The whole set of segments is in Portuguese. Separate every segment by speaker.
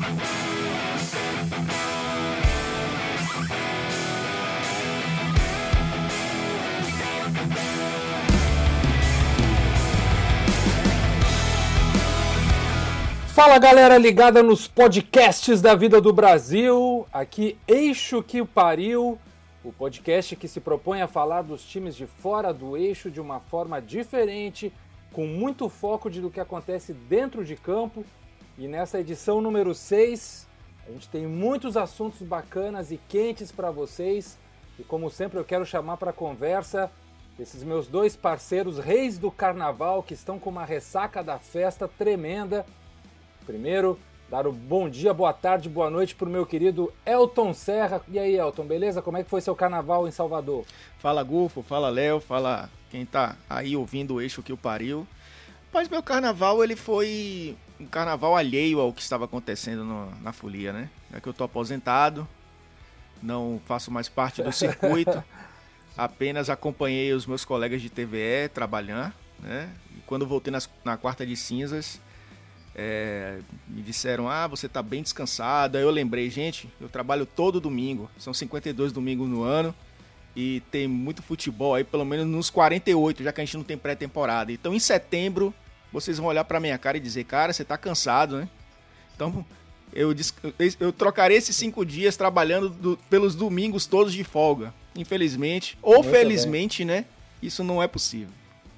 Speaker 1: Fala galera ligada nos podcasts da vida do Brasil, aqui Eixo que o Pariu, o podcast que se propõe a falar dos times de fora do eixo de uma forma diferente, com muito foco do que acontece dentro de campo. E nessa edição número 6, a gente tem muitos assuntos bacanas e quentes para vocês. E como sempre eu quero chamar para conversa esses meus dois parceiros reis do carnaval que estão com uma ressaca da festa tremenda. Primeiro, dar o bom dia, boa tarde, boa noite para o meu querido Elton Serra. E aí, Elton, beleza? Como é que foi seu carnaval em Salvador?
Speaker 2: Fala, Gufo, fala, Léo, fala quem tá aí ouvindo o Eixo que o Pariu. Mas meu carnaval, ele foi um carnaval alheio ao que estava acontecendo na folia, né? É que eu tô aposentado, não faço mais parte do circuito, apenas acompanhei os meus colegas de TVE trabalhando, né? E quando voltei na quarta de cinzas, me disseram, você tá bem descansado. Aí eu lembrei, gente, eu trabalho todo domingo, são 52 domingos no ano e tem muito futebol aí, pelo menos nos 48, já que a gente não tem pré-temporada. Então em setembro vocês vão olhar pra minha cara e dizer, cara, você tá cansado, né? Então eu trocarei esses 5 dias trabalhando pelos domingos todos de folga. Infelizmente, ou muito felizmente, bem, né? Isso não é possível.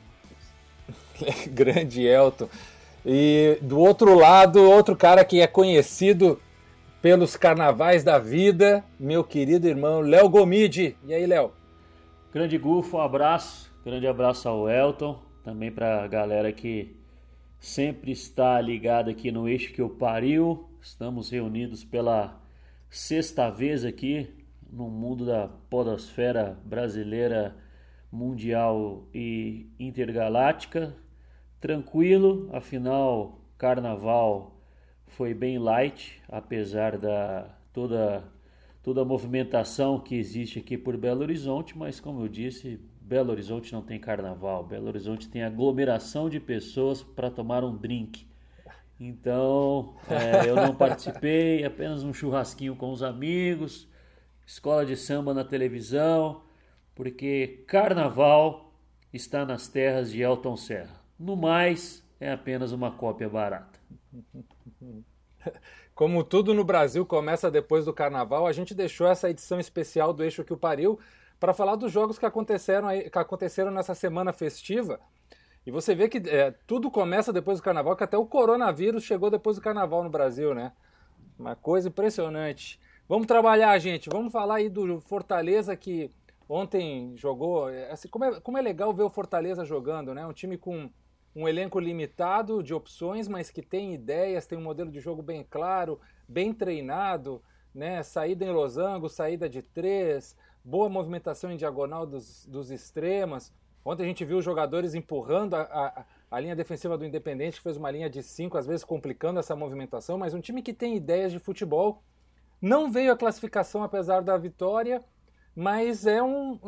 Speaker 1: Grande Elton. E do outro lado, outro cara que é conhecido pelos carnavais da vida, meu querido irmão Léo Gomide. E aí, Léo?
Speaker 3: Grande Gufo, um abraço. Grande abraço ao Elton. Também pra galera que sempre está ligada aqui no Eixo que o Pariu. Estamos reunidos pela 6ª vez aqui no mundo da podosfera brasileira, mundial e intergaláctica. Tranquilo, afinal, carnaval foi bem light, apesar da toda a movimentação que existe aqui por Belo Horizonte, mas como eu disse, Belo Horizonte não tem carnaval, Belo Horizonte tem aglomeração de pessoas para tomar um drink. Então, eu não participei, apenas um churrasquinho com os amigos, escola de samba na televisão, porque carnaval está nas terras de Elton Serra. No mais, é apenas uma cópia barata.
Speaker 1: Como tudo no Brasil começa depois do carnaval, a gente deixou essa edição especial do Eixo que o Pariu para falar dos jogos que aconteceram nessa semana festiva. E você vê que tudo começa depois do carnaval, que até o coronavírus chegou depois do carnaval no Brasil, né? Uma coisa impressionante. Vamos trabalhar, gente. Vamos falar aí do Fortaleza que ontem jogou. Assim, como é legal ver o Fortaleza jogando, né? Um time com um elenco limitado de opções, mas que tem ideias, tem um modelo de jogo bem claro, bem treinado, né? Saída em losango, saída de 3, boa movimentação em diagonal dos extremos. Ontem a gente viu os jogadores empurrando a linha defensiva do Independente, que fez uma linha de 5, às vezes complicando essa movimentação, mas um time que tem ideias de futebol. Não veio a classificação apesar da vitória, mas é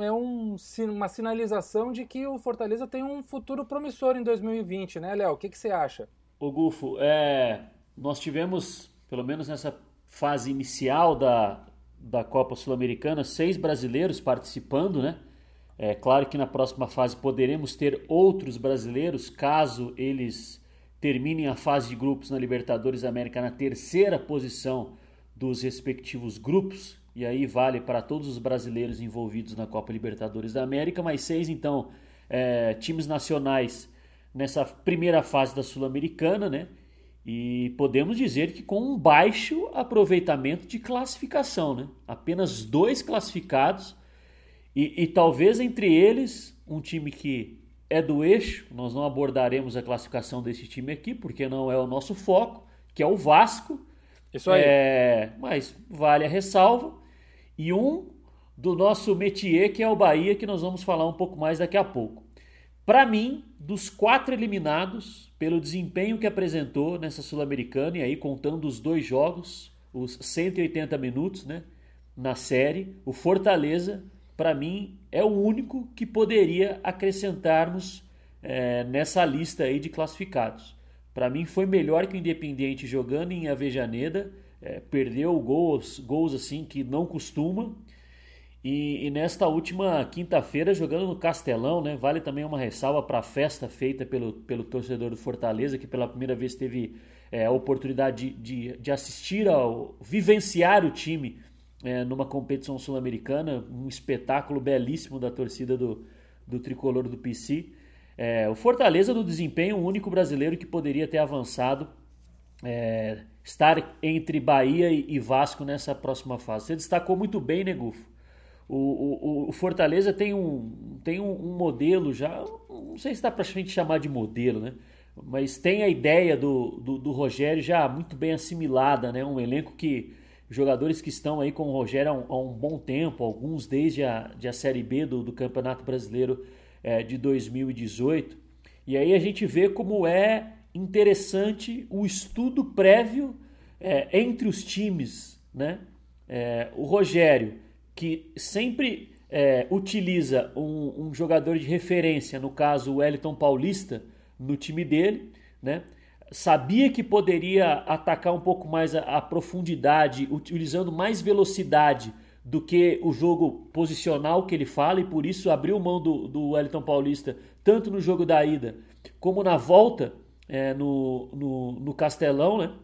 Speaker 1: uma sinalização de que o Fortaleza tem um futuro promissor em 2020, né, Léo? O que você acha?
Speaker 3: Ô Gufo, nós tivemos, pelo menos nessa fase inicial da Copa Sul-Americana, 6 brasileiros participando, né? É claro que na próxima fase poderemos ter outros brasileiros, caso eles terminem a fase de grupos na Libertadores da América na 3ª posição dos respectivos grupos, e aí vale para todos os brasileiros envolvidos na Copa Libertadores da América, mais 6, então, times nacionais nessa primeira fase da Sul-Americana, né? E podemos dizer que com um baixo aproveitamento de classificação, né? Apenas 2 classificados, e talvez entre eles um time que é do eixo. Nós não abordaremos a classificação desse time aqui, porque não é o nosso foco, que é o Vasco.
Speaker 1: Isso aí.
Speaker 3: Mas vale a ressalva. E um do nosso métier, que é o Bahia, que nós vamos falar um pouco mais daqui a pouco. Para mim, dos 4 eliminados, pelo desempenho que apresentou nessa Sul-Americana, e aí contando os 2 jogos, os 180 minutos, né, na série, o Fortaleza, para mim, é o único que poderia acrescentarmos nessa lista aí de classificados. Para mim foi melhor que o Independiente jogando em Avejaneda, perdeu gols assim que não costuma. E nesta última quinta-feira jogando no Castelão, né? Vale também uma ressalva para a festa feita pelo torcedor do Fortaleza, que pela primeira vez teve a oportunidade de assistir vivenciar o time numa competição sul-americana, um espetáculo belíssimo da torcida do tricolor do PC. O Fortaleza, no desempenho, o único brasileiro que poderia ter avançado, estar entre Bahia e Vasco nessa próxima fase. Você destacou muito bem, né, Gufo? O Fortaleza tem um modelo já, não sei se dá pra gente chamar de modelo, né? Mas tem a ideia do Rogério já muito bem assimilada, né? Um elenco jogadores que estão aí com o Rogério há um bom tempo, alguns desde a Série B do Campeonato Brasileiro de 2018. E aí a gente vê como é interessante o estudo prévio entre os times, né? O Rogério, que sempre utiliza um jogador de referência, no caso o Wellington Paulista, no time dele, né? Sabia que poderia atacar um pouco mais a profundidade, utilizando mais velocidade do que o jogo posicional que ele fala, e por isso abriu mão do Wellington Paulista, tanto no jogo da ida como na volta no Castelão, né?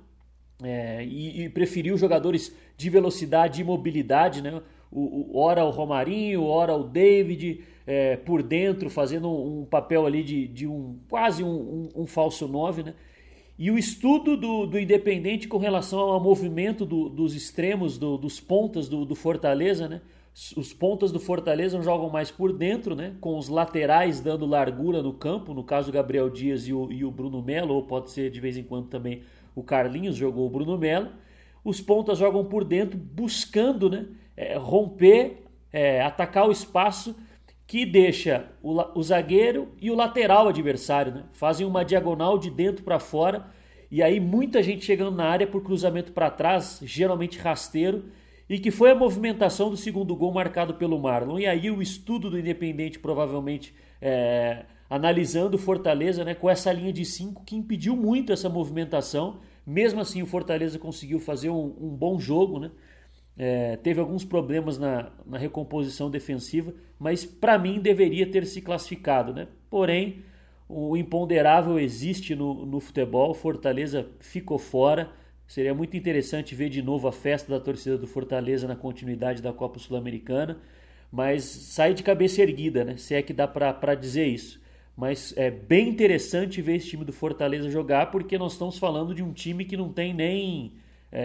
Speaker 3: E preferiu jogadores de velocidade e mobilidade, né? Ora o Romarinho, ora o David por dentro, fazendo um papel ali de quase um falso 9, né? E o estudo do Independente com relação ao movimento dos extremos, dos pontas do Fortaleza, né? Os pontas do Fortaleza jogam mais por dentro, né? Com os laterais dando largura no campo, no caso o Gabriel Dias e o Bruno Melo, ou pode ser de vez em quando também o Carlinhos jogou o Bruno Melo. Os pontas jogam por dentro buscando, né? Romper, atacar o espaço que deixa o zagueiro e o lateral adversário, né? Fazem uma diagonal de dentro para fora, e aí muita gente chegando na área por cruzamento para trás, geralmente rasteiro, e que foi a movimentação do segundo gol marcado pelo Marlon. E aí o estudo do Independente provavelmente analisando o Fortaleza, né, com essa linha de 5 que impediu muito essa movimentação. Mesmo assim o Fortaleza conseguiu fazer um bom jogo, né? Teve alguns problemas na recomposição defensiva, mas para mim deveria ter se classificado, né? Porém, o imponderável existe no futebol. Fortaleza ficou fora. Seria muito interessante ver de novo a festa da torcida do Fortaleza na continuidade da Copa Sul-Americana, mas sai de cabeça erguida, né? Se é que dá para dizer isso. Mas é bem interessante ver esse time do Fortaleza jogar, porque nós estamos falando de um time que não tem nem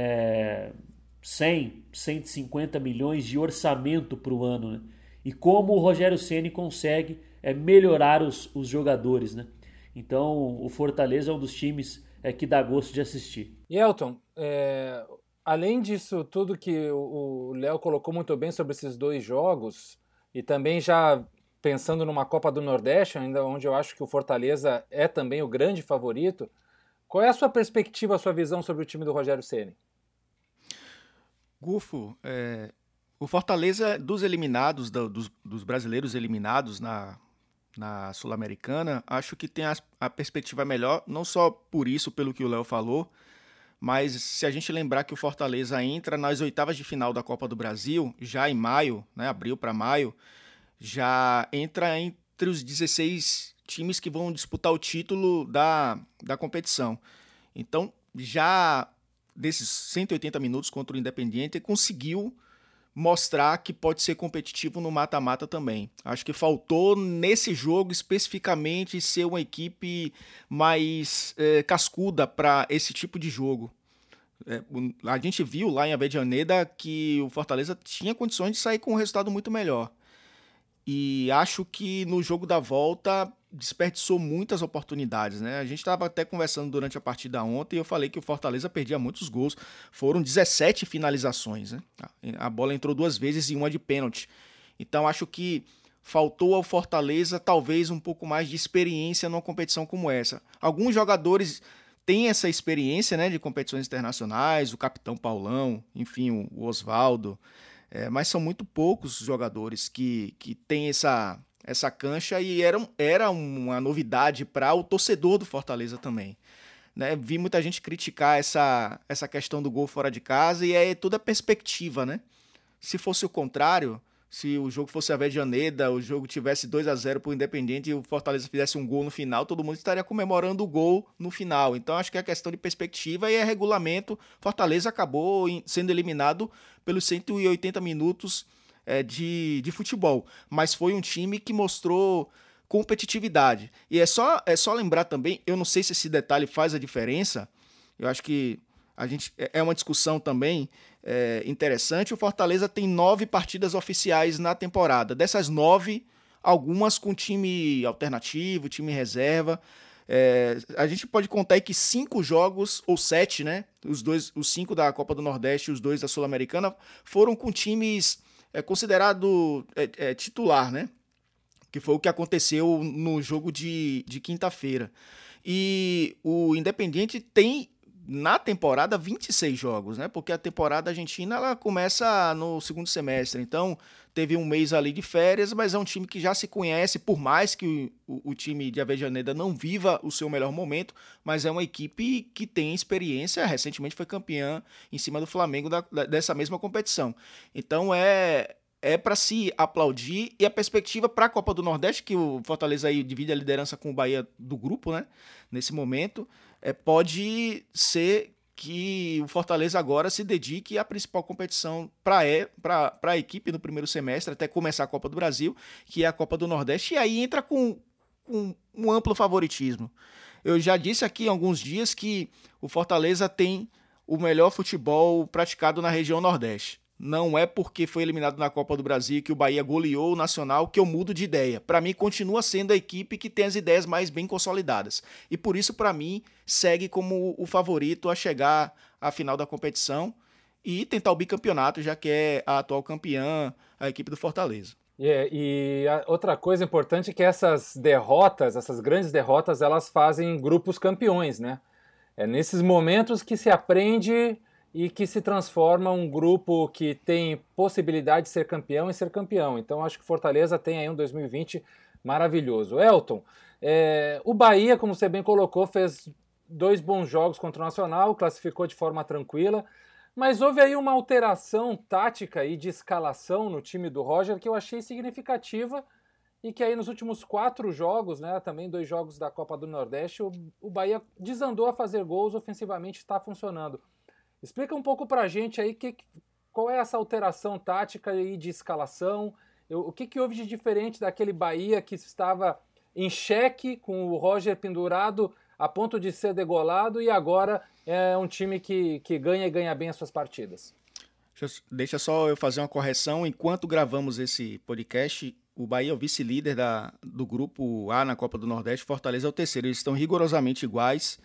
Speaker 3: 100, 150 milhões de orçamento para o ano, né? E como o Rogério Ceni consegue melhorar os jogadores, né? Então o Fortaleza é um dos times que dá gosto de assistir.
Speaker 1: E Elton, além disso tudo que o Léo colocou muito bem sobre esses dois jogos, e também já pensando numa Copa do Nordeste, ainda onde eu acho que o Fortaleza é também o grande favorito, qual é a sua perspectiva, a sua visão sobre o time do Rogério Ceni?
Speaker 2: Gufo, o Fortaleza dos eliminados, dos brasileiros eliminados na Sul-Americana, acho que tem a perspectiva melhor, não só por isso, pelo que o Léo falou, mas se a gente lembrar que o Fortaleza entra nas oitavas de final da Copa do Brasil, já em maio, né, abril para maio, já entra entre os 16 times que vão disputar o título da competição. Então, já desses 180 minutos contra o Independiente, conseguiu mostrar que pode ser competitivo no mata-mata também. Acho que faltou nesse jogo especificamente ser uma equipe mais cascuda para esse tipo de jogo. A gente viu lá em Avejaneda que o Fortaleza tinha condições de sair com um resultado muito melhor. E acho que no jogo da volta desperdiçou muitas oportunidades, né? A gente estava até conversando durante a partida ontem e eu falei que o Fortaleza perdia muitos gols. Foram 17 finalizações, né? A bola entrou 2 vezes e uma de pênalti. Então acho que faltou ao Fortaleza talvez um pouco mais de experiência numa competição como essa. Alguns jogadores têm essa experiência, né, de competições internacionais, o capitão Paulão, enfim, o Osvaldo, mas são muito poucos jogadores que têm essa cancha, e era uma novidade para o torcedor do Fortaleza também, né? Vi muita gente criticar essa questão do gol fora de casa e tudo é perspectiva, né? Se fosse o contrário, se o jogo fosse a Avejaneda, o jogo tivesse 2-0 pro Independiente e o Fortaleza fizesse um gol no final, todo mundo estaria comemorando o gol no final. Então acho que é questão de perspectiva e é regulamento. Fortaleza acabou sendo eliminado pelos 180 minutos de futebol, mas foi um time que mostrou competitividade. E é só lembrar também, eu não sei se esse detalhe faz a diferença, eu acho que é uma discussão também interessante. O Fortaleza tem 9 partidas oficiais na temporada. Dessas 9, algumas com time alternativo, time reserva. A gente pode contar aí que 5 jogos, ou 7, né? Os 5 da Copa do Nordeste e os 2 da Sul-Americana, foram com times considerado titular, né? Que foi o que aconteceu no jogo de quinta-feira. E o Independiente tem, na temporada, 26 jogos, né? Porque a temporada argentina ela começa no segundo semestre. Então, teve um mês ali de férias, mas é um time que já se conhece, por mais que o time de Avejaneda não viva o seu melhor momento, mas é uma equipe que tem experiência, recentemente foi campeã em cima do Flamengo dessa mesma competição. Então, é para se aplaudir, e a perspectiva para a Copa do Nordeste, que o Fortaleza aí divide a liderança com o Bahia do grupo, né? Nesse momento, pode ser que o Fortaleza agora se dedique à principal competição para a equipe no primeiro semestre, até começar a Copa do Brasil, que é a Copa do Nordeste, e aí entra com um amplo favoritismo. Eu já disse aqui há alguns dias que o Fortaleza tem o melhor futebol praticado na região Nordeste. Não é porque foi eliminado na Copa do Brasil que o Bahia goleou o Nacional que eu mudo de ideia. Para mim, continua sendo a equipe que tem as ideias mais bem consolidadas. E por isso, para mim, segue como o favorito a chegar à final da competição e tentar o bicampeonato, já que é a atual campeã, a equipe do Fortaleza.
Speaker 1: E outra coisa importante é que essas grandes derrotas, elas fazem grupos campeões, né? É nesses momentos que se aprende e que se transforma um grupo que tem possibilidade de ser campeão em ser campeão. Então acho que Fortaleza tem aí um 2020 maravilhoso. Elton, o Bahia, como você bem colocou, fez 2 bons jogos contra o Nacional, classificou de forma tranquila, mas houve aí uma alteração tática e de escalação no time do Roger que eu achei significativa e que aí nos últimos 4 jogos, né, também 2 jogos da Copa do Nordeste, o Bahia desandou a fazer gols, ofensivamente está funcionando. Explica um pouco pra gente aí qual é essa alteração tática e de escalação, o que houve de diferente daquele Bahia que estava em xeque com o Roger pendurado a ponto de ser degolado e agora é um time que ganha e ganha bem as suas partidas.
Speaker 2: Deixa só eu fazer uma correção. Enquanto gravamos esse podcast, o Bahia é o vice-líder do grupo A na Copa do Nordeste, Fortaleza é o terceiro. Eles estão rigorosamente iguais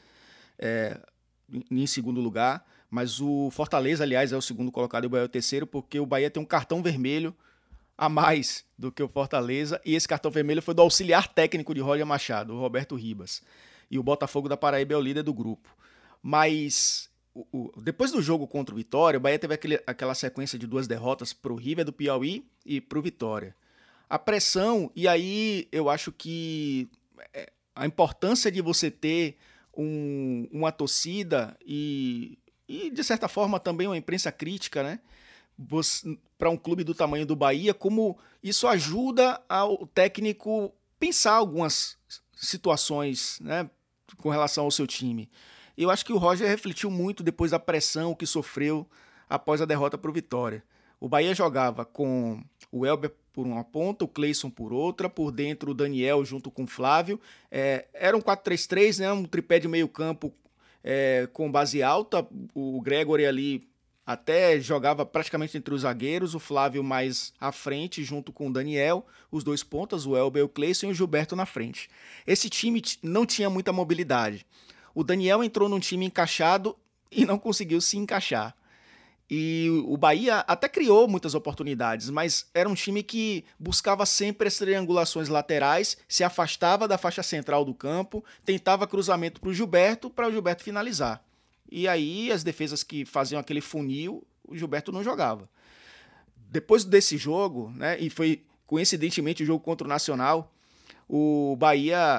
Speaker 2: em segundo lugar. Mas o Fortaleza, aliás, é o segundo colocado e o Bahia é o terceiro, porque o Bahia tem um cartão vermelho a mais do que o Fortaleza, e esse cartão vermelho foi do auxiliar técnico de Roger Machado, o Roberto Ribas. E o Botafogo da Paraíba é o líder do grupo. Mas depois do jogo contra o Vitória, o Bahia teve aquela sequência de 2 derrotas para o River do Piauí e para o Vitória. A pressão, e aí eu acho que a importância de você ter uma torcida e de certa forma também uma imprensa crítica, né? Para um clube do tamanho do Bahia, como isso ajuda ao técnico pensar algumas situações, né, com relação ao seu time. Eu acho que o Roger refletiu muito depois da pressão que sofreu após a derrota para o Vitória. O Bahia jogava com o Elber por uma ponta, o Cleison por outra, por dentro o Daniel junto com o Flávio. Era um 4-3-3, né, um tripé de meio campo com base alta. O Gregory ali até jogava praticamente entre os zagueiros, o Flávio mais à frente junto com o Daniel, os 2 pontas, o Elber, o Cleison e o Gilberto na frente. Esse time não tinha muita mobilidade. O Daniel entrou num time encaixado e não conseguiu se encaixar. E o Bahia até criou muitas oportunidades, mas era um time que buscava sempre as triangulações laterais, se afastava da faixa central do campo, tentava cruzamento para o Gilberto finalizar. E aí as defesas que faziam aquele funil, o Gilberto não jogava. Depois desse jogo, né, e foi coincidentemente o jogo contra o Nacional, o Bahia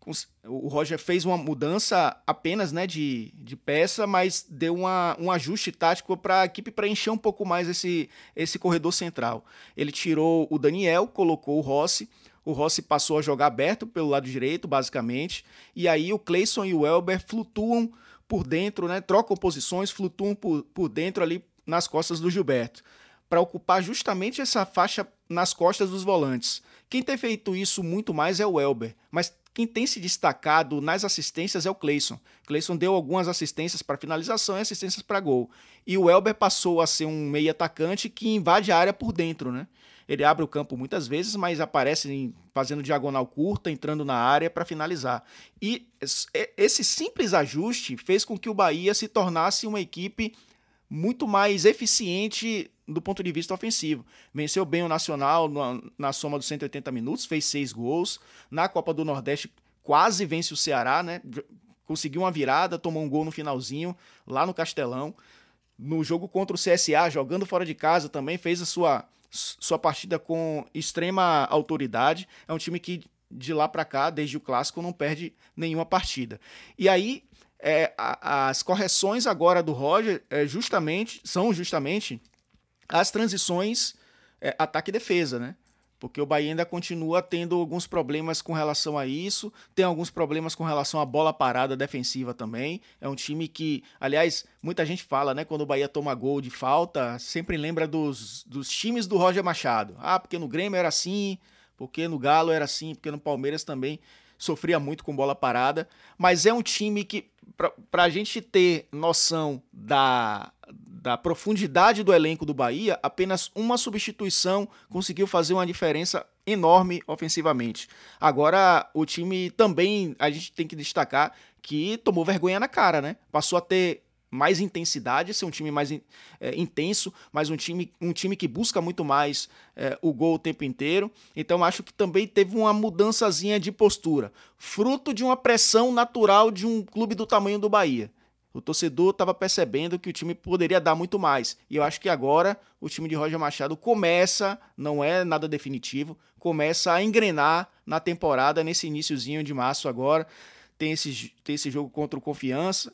Speaker 2: o Roger fez uma mudança apenas, né, de peça, mas deu um ajuste tático para a equipe preencher um pouco mais esse corredor central. Ele tirou o Daniel, colocou o Rossi passou a jogar aberto pelo lado direito, basicamente, e aí o Cleison e o Welber flutuam por dentro, né, trocam posições, flutuam por dentro ali nas costas do Gilberto, para ocupar justamente essa faixa nas costas dos volantes. Quem tem feito isso muito mais é o Welber, mas quem tem se destacado nas assistências é o Cleison. Cleison deu algumas assistências para finalização e assistências para gol. E o Welber passou a ser um meio atacante que invade a área por dentro, né? Ele abre o campo muitas vezes, mas aparece fazendo diagonal curta, entrando na área para finalizar. E esse simples ajuste fez com que o Bahia se tornasse uma equipe muito mais eficiente do ponto de vista ofensivo. Venceu bem o Nacional na soma dos 180 minutos, fez 6 gols. Na Copa do Nordeste quase vence o Ceará, né? Conseguiu uma virada, tomou um gol no finalzinho, lá no Castelão. No jogo contra o CSA, jogando fora de casa, também fez a sua partida com extrema autoridade. É um time que de lá para cá, desde o Clássico, não perde nenhuma partida. E aí, as correções agora do Roger são justamente as transições ataque e defesa, né? Porque o Bahia ainda continua tendo alguns problemas com relação a isso, tem alguns problemas com relação à bola parada defensiva também. É um time que, aliás, muita gente fala, né? Quando o Bahia toma gol de falta, sempre lembra dos times do Roger Machado. Ah, porque no Grêmio era assim, porque no Galo era assim, porque no Palmeiras também sofria muito com bola parada. Mas é um time que, para a gente ter noção da profundidade do elenco do Bahia, apenas uma substituição conseguiu fazer uma diferença enorme ofensivamente. Agora, o time também, a gente tem que destacar que tomou vergonha na cara, né? Passou a ter mais intensidade, ser um time mais intenso, mas um time que busca muito mais o gol o tempo inteiro. Então acho que também teve uma mudançazinha de postura, fruto de uma pressão natural de um clube do tamanho do Bahia. O torcedor estava percebendo que o time poderia dar muito mais. E eu acho que agora o time de Roger Machado começa, não é nada definitivo, começa a engrenar na temporada, nesse iniciozinho de março agora. Tem esse jogo contra o Confiança,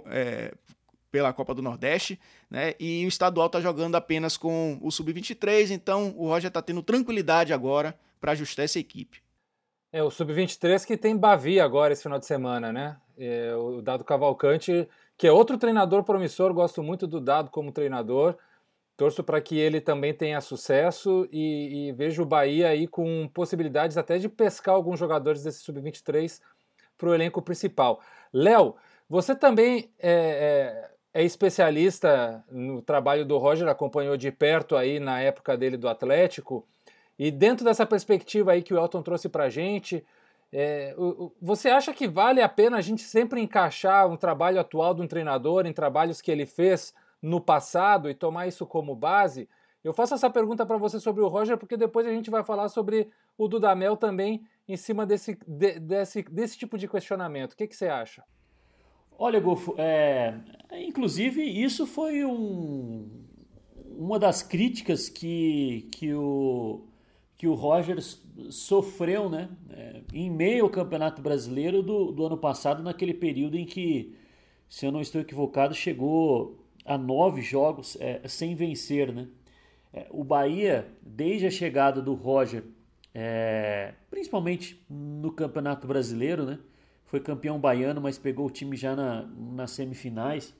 Speaker 2: pela Copa do Nordeste, né? E o estadual está jogando apenas com o Sub-23, então o Roger está tendo tranquilidade agora para ajustar essa equipe.
Speaker 1: O Sub-23 que tem Bavi agora esse final de semana, né? O Dado Cavalcante, que é outro treinador promissor, gosto muito do Dado como treinador, torço para que ele também tenha sucesso e vejo o Bahia aí com possibilidades até de pescar alguns jogadores desse Sub-23 para o elenco principal. Léo, você também é especialista no trabalho do Roger, acompanhou de perto aí na época dele do Atlético, e dentro dessa perspectiva aí que o Elton trouxe para a gente, você acha que vale a pena a gente sempre encaixar um trabalho atual de um treinador em trabalhos que ele fez no passado e tomar isso como base? Eu faço essa pergunta para você sobre o Roger, porque depois a gente vai falar sobre o Dudamel também em cima desse tipo de questionamento. O que você acha?
Speaker 3: Olha, Golfo, inclusive isso foi uma das críticas que o Roger sofreu, né, em meio ao Campeonato Brasileiro do ano passado, naquele período em que, se eu não estou equivocado, chegou a 9 jogos sem vencer, né? O Bahia, desde a chegada do Roger, principalmente no Campeonato Brasileiro, né, foi campeão baiano, mas pegou o time já nas semifinais.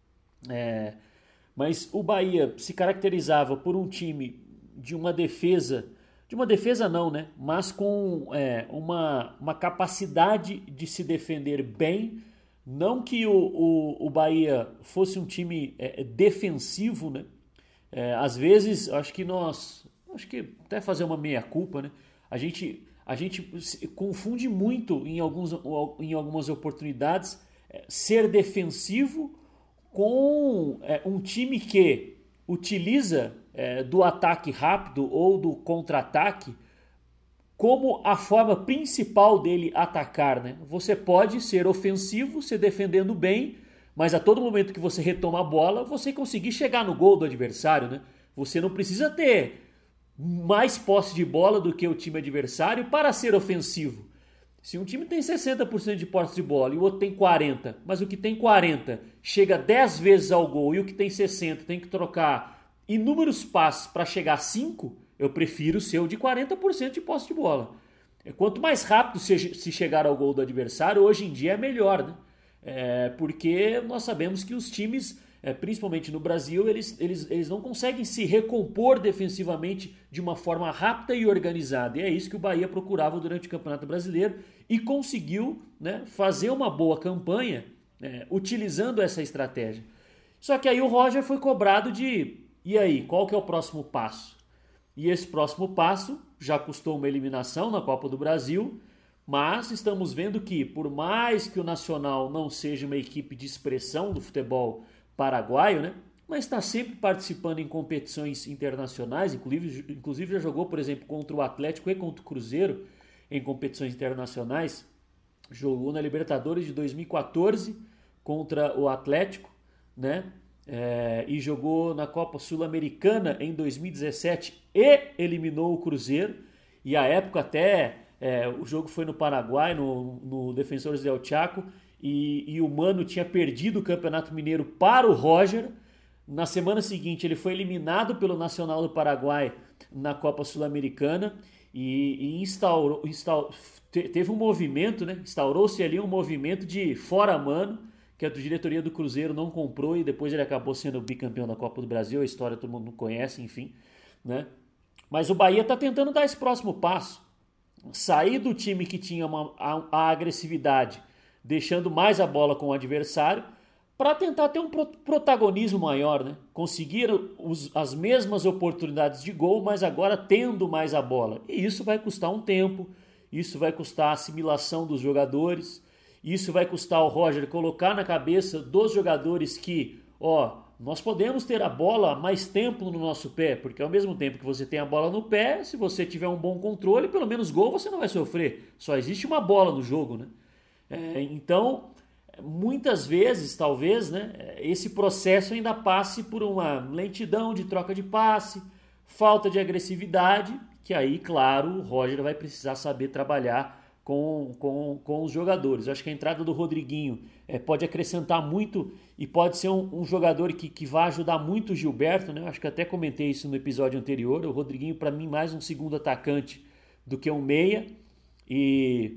Speaker 3: Mas o Bahia se caracterizava por um time de uma defesa não, né? Mas com uma capacidade de se defender bem. Não que o Bahia fosse um time defensivo, né? Às vezes, acho que até fazer uma meia-culpa, né? A gente confunde muito em algumas oportunidades ser defensivo com um time que utiliza do ataque rápido ou do contra-ataque como a forma principal dele atacar, né? Você pode ser ofensivo, se defendendo bem, mas a todo momento que você retoma a bola, você conseguir chegar no gol do adversário, né? Você não precisa ter mais posse de bola do que o time adversário para ser ofensivo. Se um time tem 60% de posse de bola e o outro tem 40%, mas o que tem 40% chega 10 vezes ao gol e o que tem 60% tem que trocar inúmeros passes para chegar a 5%, eu prefiro ser o de 40% de posse de bola. Quanto mais rápido se chegar ao gol do adversário, hoje em dia é melhor, né? Porque nós sabemos que os times, principalmente no Brasil, eles não conseguem se recompor defensivamente de uma forma rápida e organizada. E é isso que o Bahia procurava durante o Campeonato Brasileiro e conseguiu, né, fazer uma boa campanha utilizando essa estratégia. Só que aí o Roger foi cobrado e aí, qual que é o próximo passo? E esse próximo passo já custou uma eliminação na Copa do Brasil, mas estamos vendo que, por mais que o Nacional não seja uma equipe de expressão do futebol paraguaio, né, mas está sempre participando em competições internacionais, inclusive já jogou, por exemplo, contra o Atlético e contra o Cruzeiro em competições internacionais, jogou na Libertadores de 2014 contra o Atlético, né? E jogou na Copa Sul-Americana em 2017 e eliminou o Cruzeiro. E à época até o jogo foi no Paraguai, no Defensores del Chaco, e o Mano tinha perdido o Campeonato Mineiro para o Roger. Na semana seguinte ele foi eliminado pelo Nacional do Paraguai na Copa Sul-Americana e teve um movimento, né? Instaurou-se ali um movimento de fora Mano, que a diretoria do Cruzeiro não comprou e depois ele acabou sendo bicampeão da Copa do Brasil, a história todo mundo conhece, enfim, né? Mas o Bahia está tentando dar esse próximo passo, sair do time que tinha a agressividade, deixando mais a bola com o adversário, para tentar ter um protagonismo maior, né? Conseguir as mesmas oportunidades de gol, mas agora tendo mais a bola. E isso vai custar um tempo, isso vai custar a assimilação dos jogadores. Isso vai custar ao Roger colocar na cabeça dos jogadores que, nós podemos ter a bola mais tempo no nosso pé, porque ao mesmo tempo que você tem a bola no pé, se você tiver um bom controle, pelo menos gol você não vai sofrer. Só existe uma bola no jogo, né? Então, muitas vezes, talvez, né, esse processo ainda passe por uma lentidão de troca de passe, falta de agressividade, que aí, claro, o Roger vai precisar saber trabalhar com os jogadores. Eu acho que a entrada do Rodriguinho pode acrescentar muito e pode ser um jogador que vai ajudar muito o Gilberto, né? Eu acho que até comentei isso no episódio anterior. O Rodriguinho, para mim, mais um segundo atacante do que um meia. E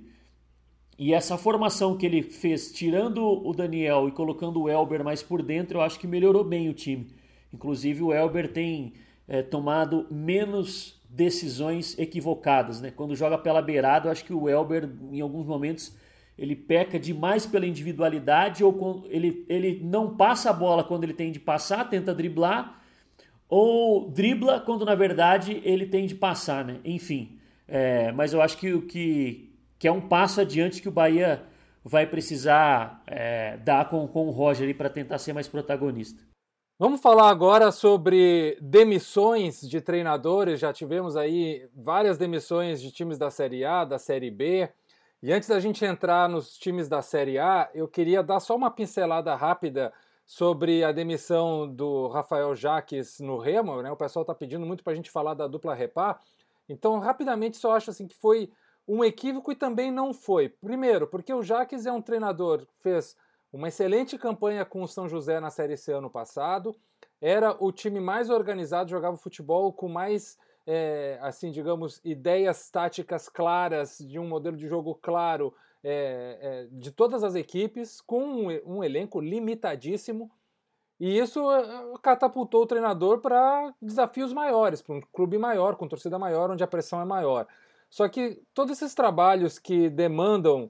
Speaker 3: essa formação que ele fez, tirando o Daniel e colocando o Elber mais por dentro, eu acho que melhorou bem o time. Inclusive, o Elber tem tomado menos decisões equivocadas, né? Quando joga pela beirada, eu acho que o Elber, em alguns momentos, ele peca demais pela individualidade, ou ele não passa a bola quando ele tem de passar, tenta driblar, ou dribla quando na verdade ele tem de passar, né? Enfim, mas eu acho que é um passo adiante que o Bahia vai precisar dar com o Roger para tentar ser mais protagonista.
Speaker 1: Vamos falar agora sobre demissões de treinadores. Já tivemos aí várias demissões de times da Série A, da Série B. E antes da gente entrar nos times da Série A, eu queria dar só uma pincelada rápida sobre a demissão do Rafael Jaques no Remo, né? O pessoal está pedindo muito para a gente falar da dupla Repá. Então, rapidamente, só acho assim, que foi um equívoco e também não foi. Primeiro, porque o Jaques é um treinador que fez uma excelente campanha com o São José na Série C ano passado, era o time mais organizado, jogava futebol com mais, assim, digamos, ideias táticas claras, de um modelo de jogo claro de todas as equipes, com um elenco limitadíssimo, e isso catapultou o treinador para desafios maiores, para um clube maior, com torcida maior, onde a pressão é maior. Só que todos esses trabalhos que demandam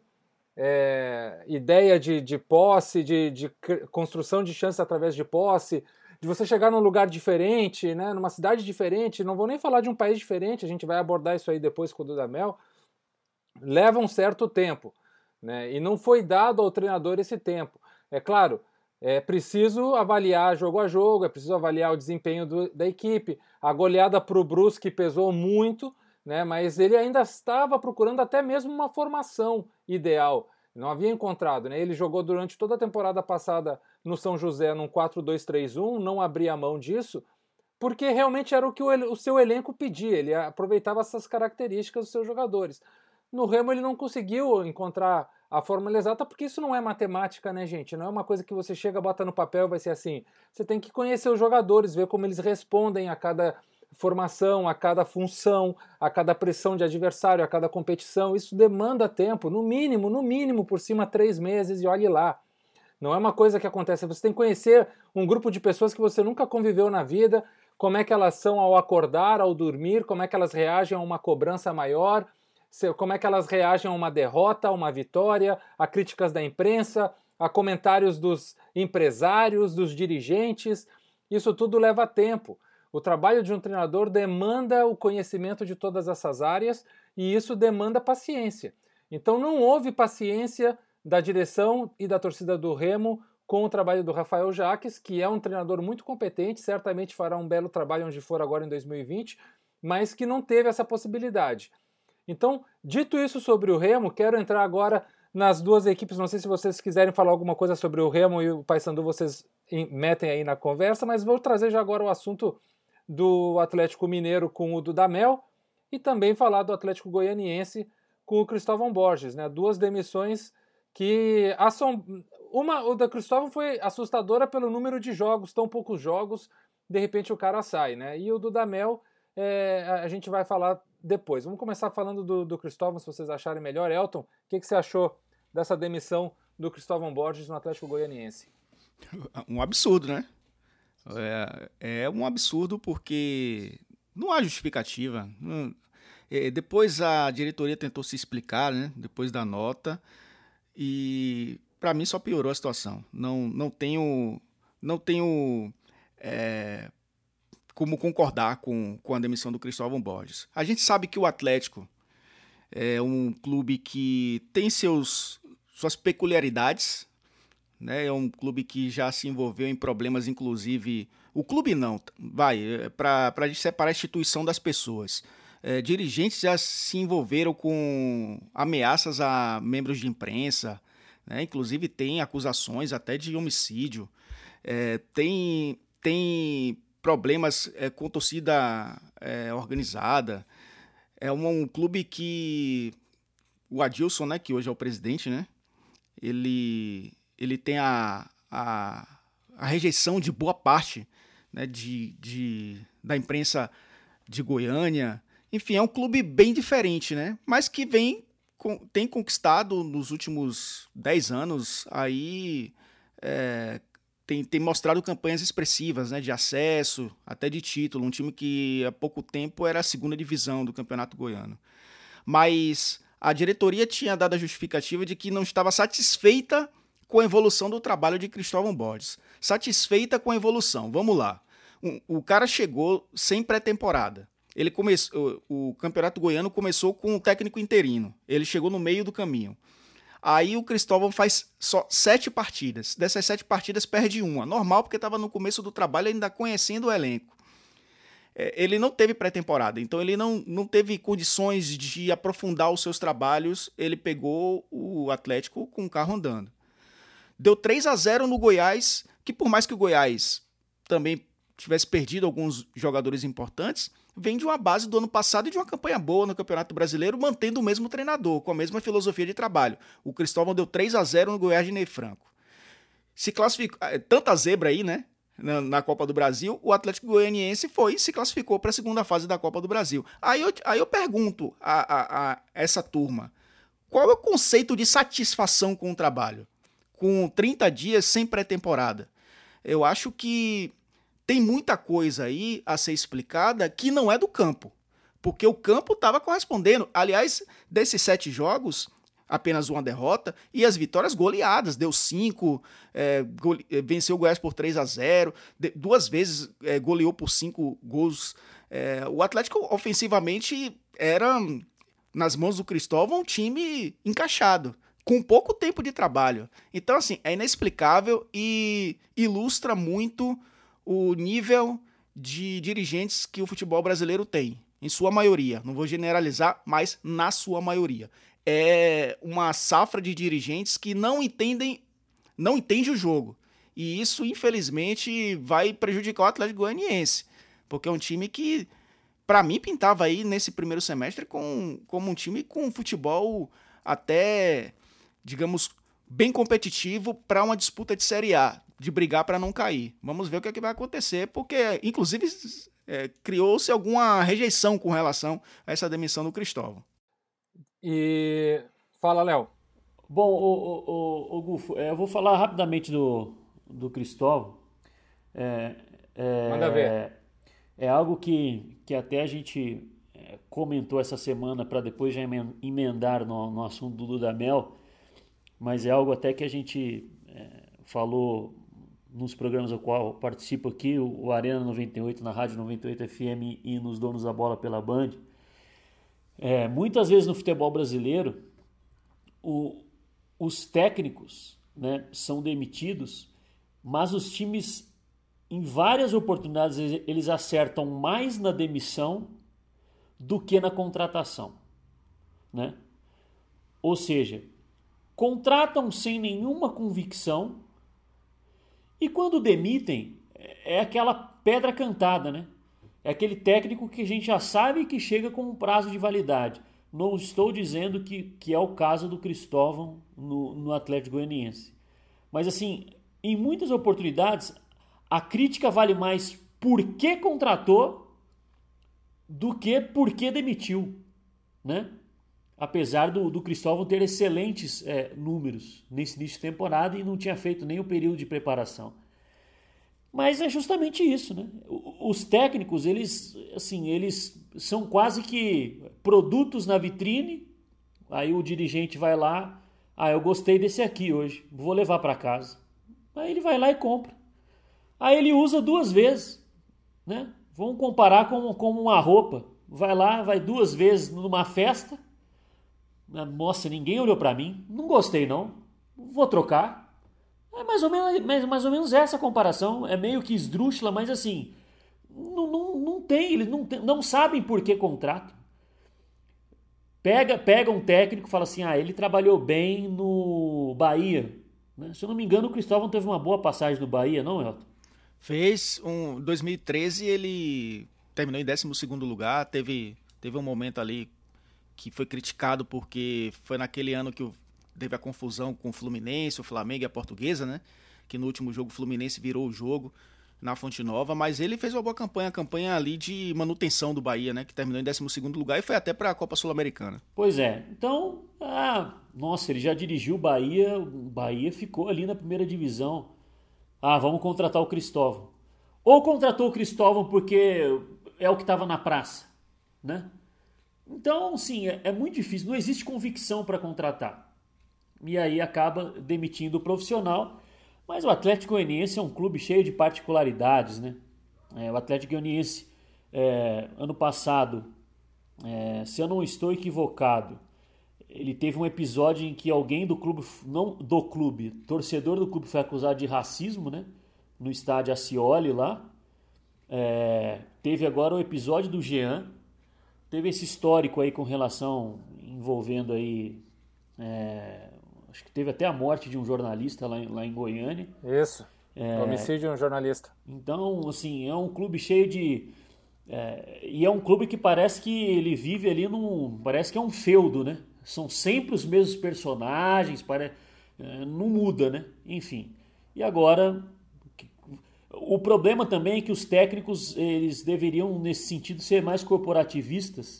Speaker 1: ideia de posse, de construção de chances através de posse, de você chegar num lugar diferente, né, numa cidade diferente, não vou nem falar de um país diferente, a gente vai abordar isso aí depois com o Dudamel, leva um certo tempo, né, e não foi dado ao treinador esse tempo. É claro, é preciso avaliar jogo a jogo, é preciso avaliar o desempenho da equipe, a goleada para o Brusque pesou muito, né, mas ele ainda estava procurando até mesmo uma formação ideal, não havia encontrado, né? Ele jogou durante toda a temporada passada no São José num 4-2-3-1, não abria mão disso, porque realmente era o que o seu elenco pedia, ele aproveitava essas características dos seus jogadores. No Remo ele não conseguiu encontrar a fórmula exata, porque isso não é matemática, né, gente? Não é uma coisa que você chega, bota no papel e vai ser assim. Você tem que conhecer os jogadores, ver como eles respondem a cada formação, a cada função, a cada pressão de adversário, a cada competição. Isso demanda tempo, no mínimo, por cima 3 meses, e olhe lá. Não é uma coisa que acontece, você tem que conhecer um grupo de pessoas que você nunca conviveu na vida, como é que elas são ao acordar, ao dormir, como é que elas reagem a uma cobrança maior, como é que elas reagem a uma derrota, a uma vitória, a críticas da imprensa, a comentários dos empresários, dos dirigentes. Isso tudo leva tempo. O trabalho de um treinador demanda o conhecimento de todas essas áreas e isso demanda paciência. Então não houve paciência da direção e da torcida do Remo com o trabalho do Rafael Jaques, que é um treinador muito competente, certamente fará um belo trabalho onde for agora em 2020, mas que não teve essa possibilidade. Então, dito isso sobre o Remo, quero entrar agora nas duas equipes. Não sei se vocês quiserem falar alguma coisa sobre o Remo e o Paysandu, vocês metem aí na conversa, mas vou trazer já agora o assunto do Atlético Mineiro com o Dudamel e também falar do Atlético Goianiense com o Cristóvão Borges, né? Duas demissões que o da Cristóvão foi assustadora pelo número de jogos, tão poucos jogos, de repente o cara sai, né? E o Dudamel a gente vai falar depois. Vamos começar falando do Cristóvão, se vocês acharem melhor. Elton, o que você achou dessa demissão do Cristóvão Borges no Atlético Goianiense?
Speaker 2: Um absurdo, né? É um absurdo porque não há justificativa. Depois a diretoria tentou se explicar, né? Depois da nota, e para mim só piorou a situação. Não tenho como concordar com a demissão do Cristóvão Borges. A gente sabe que o Atlético é um clube que tem suas peculiaridades, né? É um clube que já se envolveu em problemas, inclusive... O clube não, para a gente separar a instituição das pessoas. Dirigentes já se envolveram com ameaças a membros de imprensa, né? Inclusive tem acusações até de homicídio, tem problemas com torcida organizada. É um clube que o Adilson, né, que hoje é o presidente, né, ele tem a rejeição de boa parte, né, da imprensa de Goiânia. Enfim, é um clube bem diferente, né, mas que tem conquistado nos últimos 10 anos aí, tem mostrado campanhas expressivas, né, de acesso, até de título, um time que há pouco tempo era a segunda divisão do Campeonato Goiano. Mas a diretoria tinha dado a justificativa de que não estava satisfeita com a evolução do trabalho de Cristóvão Borges. Satisfeita com a evolução, vamos lá. O cara chegou sem pré-temporada. O Campeonato Goiano começou com um técnico interino. Ele chegou no meio do caminho. Aí o Cristóvão faz só 7 partidas. Dessas 7 partidas, perde uma. Normal, porque estava no começo do trabalho, ainda conhecendo o elenco. Ele não teve pré-temporada, então ele não teve condições de aprofundar os seus trabalhos. Ele pegou o Atlético com o carro andando. Deu 3-0 no Goiás, que por mais que o Goiás também tivesse perdido alguns jogadores importantes, vem de uma base do ano passado e de uma campanha boa no Campeonato Brasileiro, mantendo o mesmo treinador, com a mesma filosofia de trabalho. O Cristóvão deu 3-0 no Goiás de Ney Franco. Se classificou, tanta zebra aí, né, na Copa do Brasil, o Atlético Goianiense se classificou para a segunda fase da Copa do Brasil. Aí eu pergunto a essa turma, qual é o conceito de satisfação com o trabalho? Com 30 dias sem pré-temporada. Eu acho que tem muita coisa aí a ser explicada que não é do campo, porque o campo estava correspondendo. Aliás, desses 7 jogos, apenas uma derrota, e as vitórias goleadas, deu 5, venceu o Goiás por 3-0, 2 vezes goleou por 5 gols. O Atlético, ofensivamente, era, nas mãos do Cristóvão, um time encaixado, com pouco tempo de trabalho. Então, assim, é inexplicável e ilustra muito o nível de dirigentes que o futebol brasileiro tem, em sua maioria. Não vou generalizar, mas na sua maioria. É uma safra de dirigentes que não entende o jogo. E isso, infelizmente, vai prejudicar o Atlético Goianiense, porque é um time que para mim, pintava aí nesse primeiro semestre como um time com futebol até, digamos, bem competitivo para uma disputa de Série A, de brigar para não cair. Vamos ver o que é que vai acontecer, porque, inclusive, criou-se alguma rejeição com relação a essa demissão do Cristóvão.
Speaker 1: E fala, Léo.
Speaker 3: Bom, o Gufo, eu vou falar rapidamente do Cristóvão.
Speaker 1: Manda ver.
Speaker 3: É algo que até a gente comentou essa semana para depois já emendar no assunto do Dudamel, mas é algo até que a gente falou nos programas do qual eu participo aqui, o Arena 98, na Rádio 98 FM e nos Donos da Bola pela Band. Muitas vezes no futebol brasileiro, os técnicos, né, são demitidos, mas os times, em várias oportunidades, eles acertam mais na demissão do que na contratação, né? Ou seja, contratam sem nenhuma convicção e quando demitem, é aquela pedra cantada, né? É aquele técnico que a gente já sabe que chega com um prazo de validade. Não estou dizendo que é o caso do Cristóvão no Atlético Goianiense. Mas assim, em muitas oportunidades, a crítica vale mais por que contratou do que por que demitiu, né? Apesar do Cristóvão ter excelentes números nesse início de temporada e não tinha feito nem o período de preparação. Mas é justamente isso, né? Os técnicos, eles são quase que produtos na vitrine. Aí o dirigente vai lá, eu gostei desse aqui hoje, vou levar para casa. Aí ele vai lá e compra. Aí ele usa 2 vezes, né? Vamos comparar com uma roupa. Vai lá, vai 2 vezes numa festa. Nossa, ninguém olhou para mim. Não gostei, não. Vou trocar. É mais ou menos essa comparação. É meio que esdrúxula, mas assim, não tem. Eles não sabem por que contratam. Pega um técnico e fala assim, ele trabalhou bem no Bahia. Né? Se eu não me engano, o Cristóvão teve uma boa passagem no Bahia, não, Elton?
Speaker 2: Fez. Em 2013 ele terminou em 12º lugar. Teve um momento ali que foi criticado porque foi naquele ano que teve a confusão com o Fluminense, o Flamengo e a Portuguesa, né? Que no último jogo o Fluminense virou o jogo na Fonte Nova, mas ele fez uma boa campanha, a campanha ali de manutenção do Bahia, né? Que terminou em 12º lugar e foi até para a Copa Sul-Americana.
Speaker 3: Pois é, então, nossa, ele já dirigiu o Bahia ficou ali na primeira divisão. Vamos contratar o Cristóvão. Ou contratou o Cristóvão porque é o que estava na praça, né? Então, sim, é muito difícil, não existe convicção para contratar. E aí acaba demitindo o profissional. Mas o Atlético Goianiense é um clube cheio de particularidades, né? O Atlético Goianiense, ano passado, se eu não estou equivocado, ele teve um episódio em que alguém do clube, torcedor do clube foi acusado de racismo, né? No estádio Ascioli lá. Teve agora o episódio do Jean. Teve esse histórico aí com relação, envolvendo aí, acho que teve até a morte de um jornalista lá em Goiânia.
Speaker 1: Isso, homicídio de um jornalista.
Speaker 3: Então, assim, é um clube cheio de... e é um clube que parece que ele vive ali parece que é um feudo, né? São sempre os mesmos personagens, não muda, né? Enfim, e agora... O problema também é que os técnicos, eles deveriam, nesse sentido, ser mais corporativistas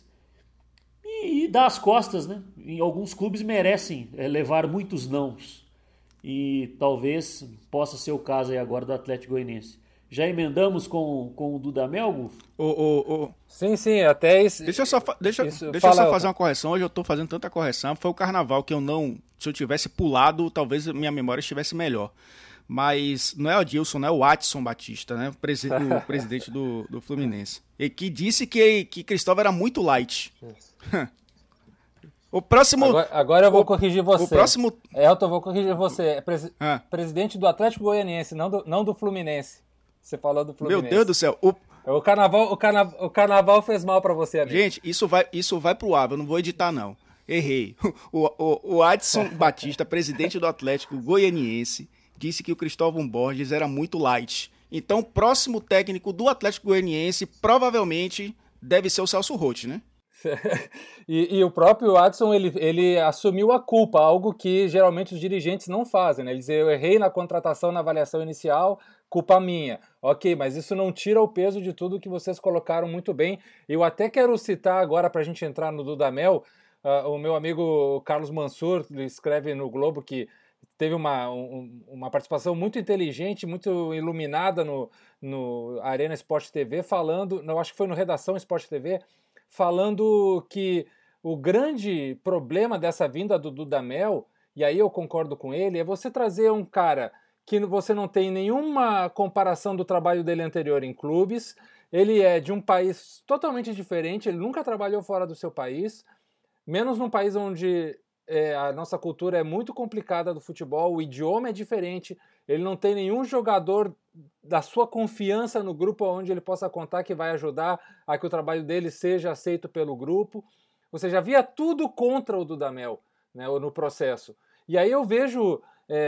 Speaker 3: e dar as costas, né? Em alguns clubes merecem levar muitos nãos. E talvez possa ser o caso aí agora do Atlético Goianiense. Já emendamos com o Dudamel, Gufo?
Speaker 1: Sim, até isso.
Speaker 2: Deixa eu só fazer uma correção. Hoje eu estou fazendo tanta correção. Foi o Carnaval que se eu tivesse pulado, talvez minha memória estivesse melhor. Mas não é o Adilson, não é o Watson Batista, né? O presidente do Fluminense. E que disse que Cristóvão era muito light. O próximo...
Speaker 1: Agora eu vou corrigir você.
Speaker 2: O próximo...
Speaker 1: Elton, eu vou corrigir você. Presidente do Atlético Goianiense, não do Fluminense. Você falou do Fluminense.
Speaker 2: Meu Deus do céu.
Speaker 1: O carnaval fez mal pra você, amigo.
Speaker 2: Gente, isso vai pro ar, eu não vou editar, não. Errei. O Adson Batista, presidente do Atlético Goianiense, disse que o Cristóvão Borges era muito light. Então, o próximo técnico do Atlético Goianiense provavelmente deve ser o Celso Roth, né?
Speaker 1: E o próprio Adson, ele assumiu a culpa, algo que geralmente os dirigentes não fazem, né? Ele diz, eu errei na contratação, na avaliação inicial, culpa minha. Ok, mas isso não tira o peso de tudo que vocês colocaram muito bem. Eu até quero citar agora, para a gente entrar no Dudamel, o meu amigo Carlos Mansur escreve no Globo que teve uma participação muito inteligente, muito iluminada no Arena Sport TV, falando, eu acho que foi no Redação Sport TV, falando que o grande problema dessa vinda do Dudamel, e aí eu concordo com ele, é você trazer um cara que você não tem nenhuma comparação do trabalho dele anterior em clubes, ele é de um país totalmente diferente, ele nunca trabalhou fora do seu país, menos num país onde a nossa cultura é muito complicada do futebol, o idioma é diferente, ele não tem nenhum jogador da sua confiança no grupo onde ele possa contar que vai ajudar a que o trabalho dele seja aceito pelo grupo. Você já via tudo contra o Dudamel, né, no processo. E aí eu vejo,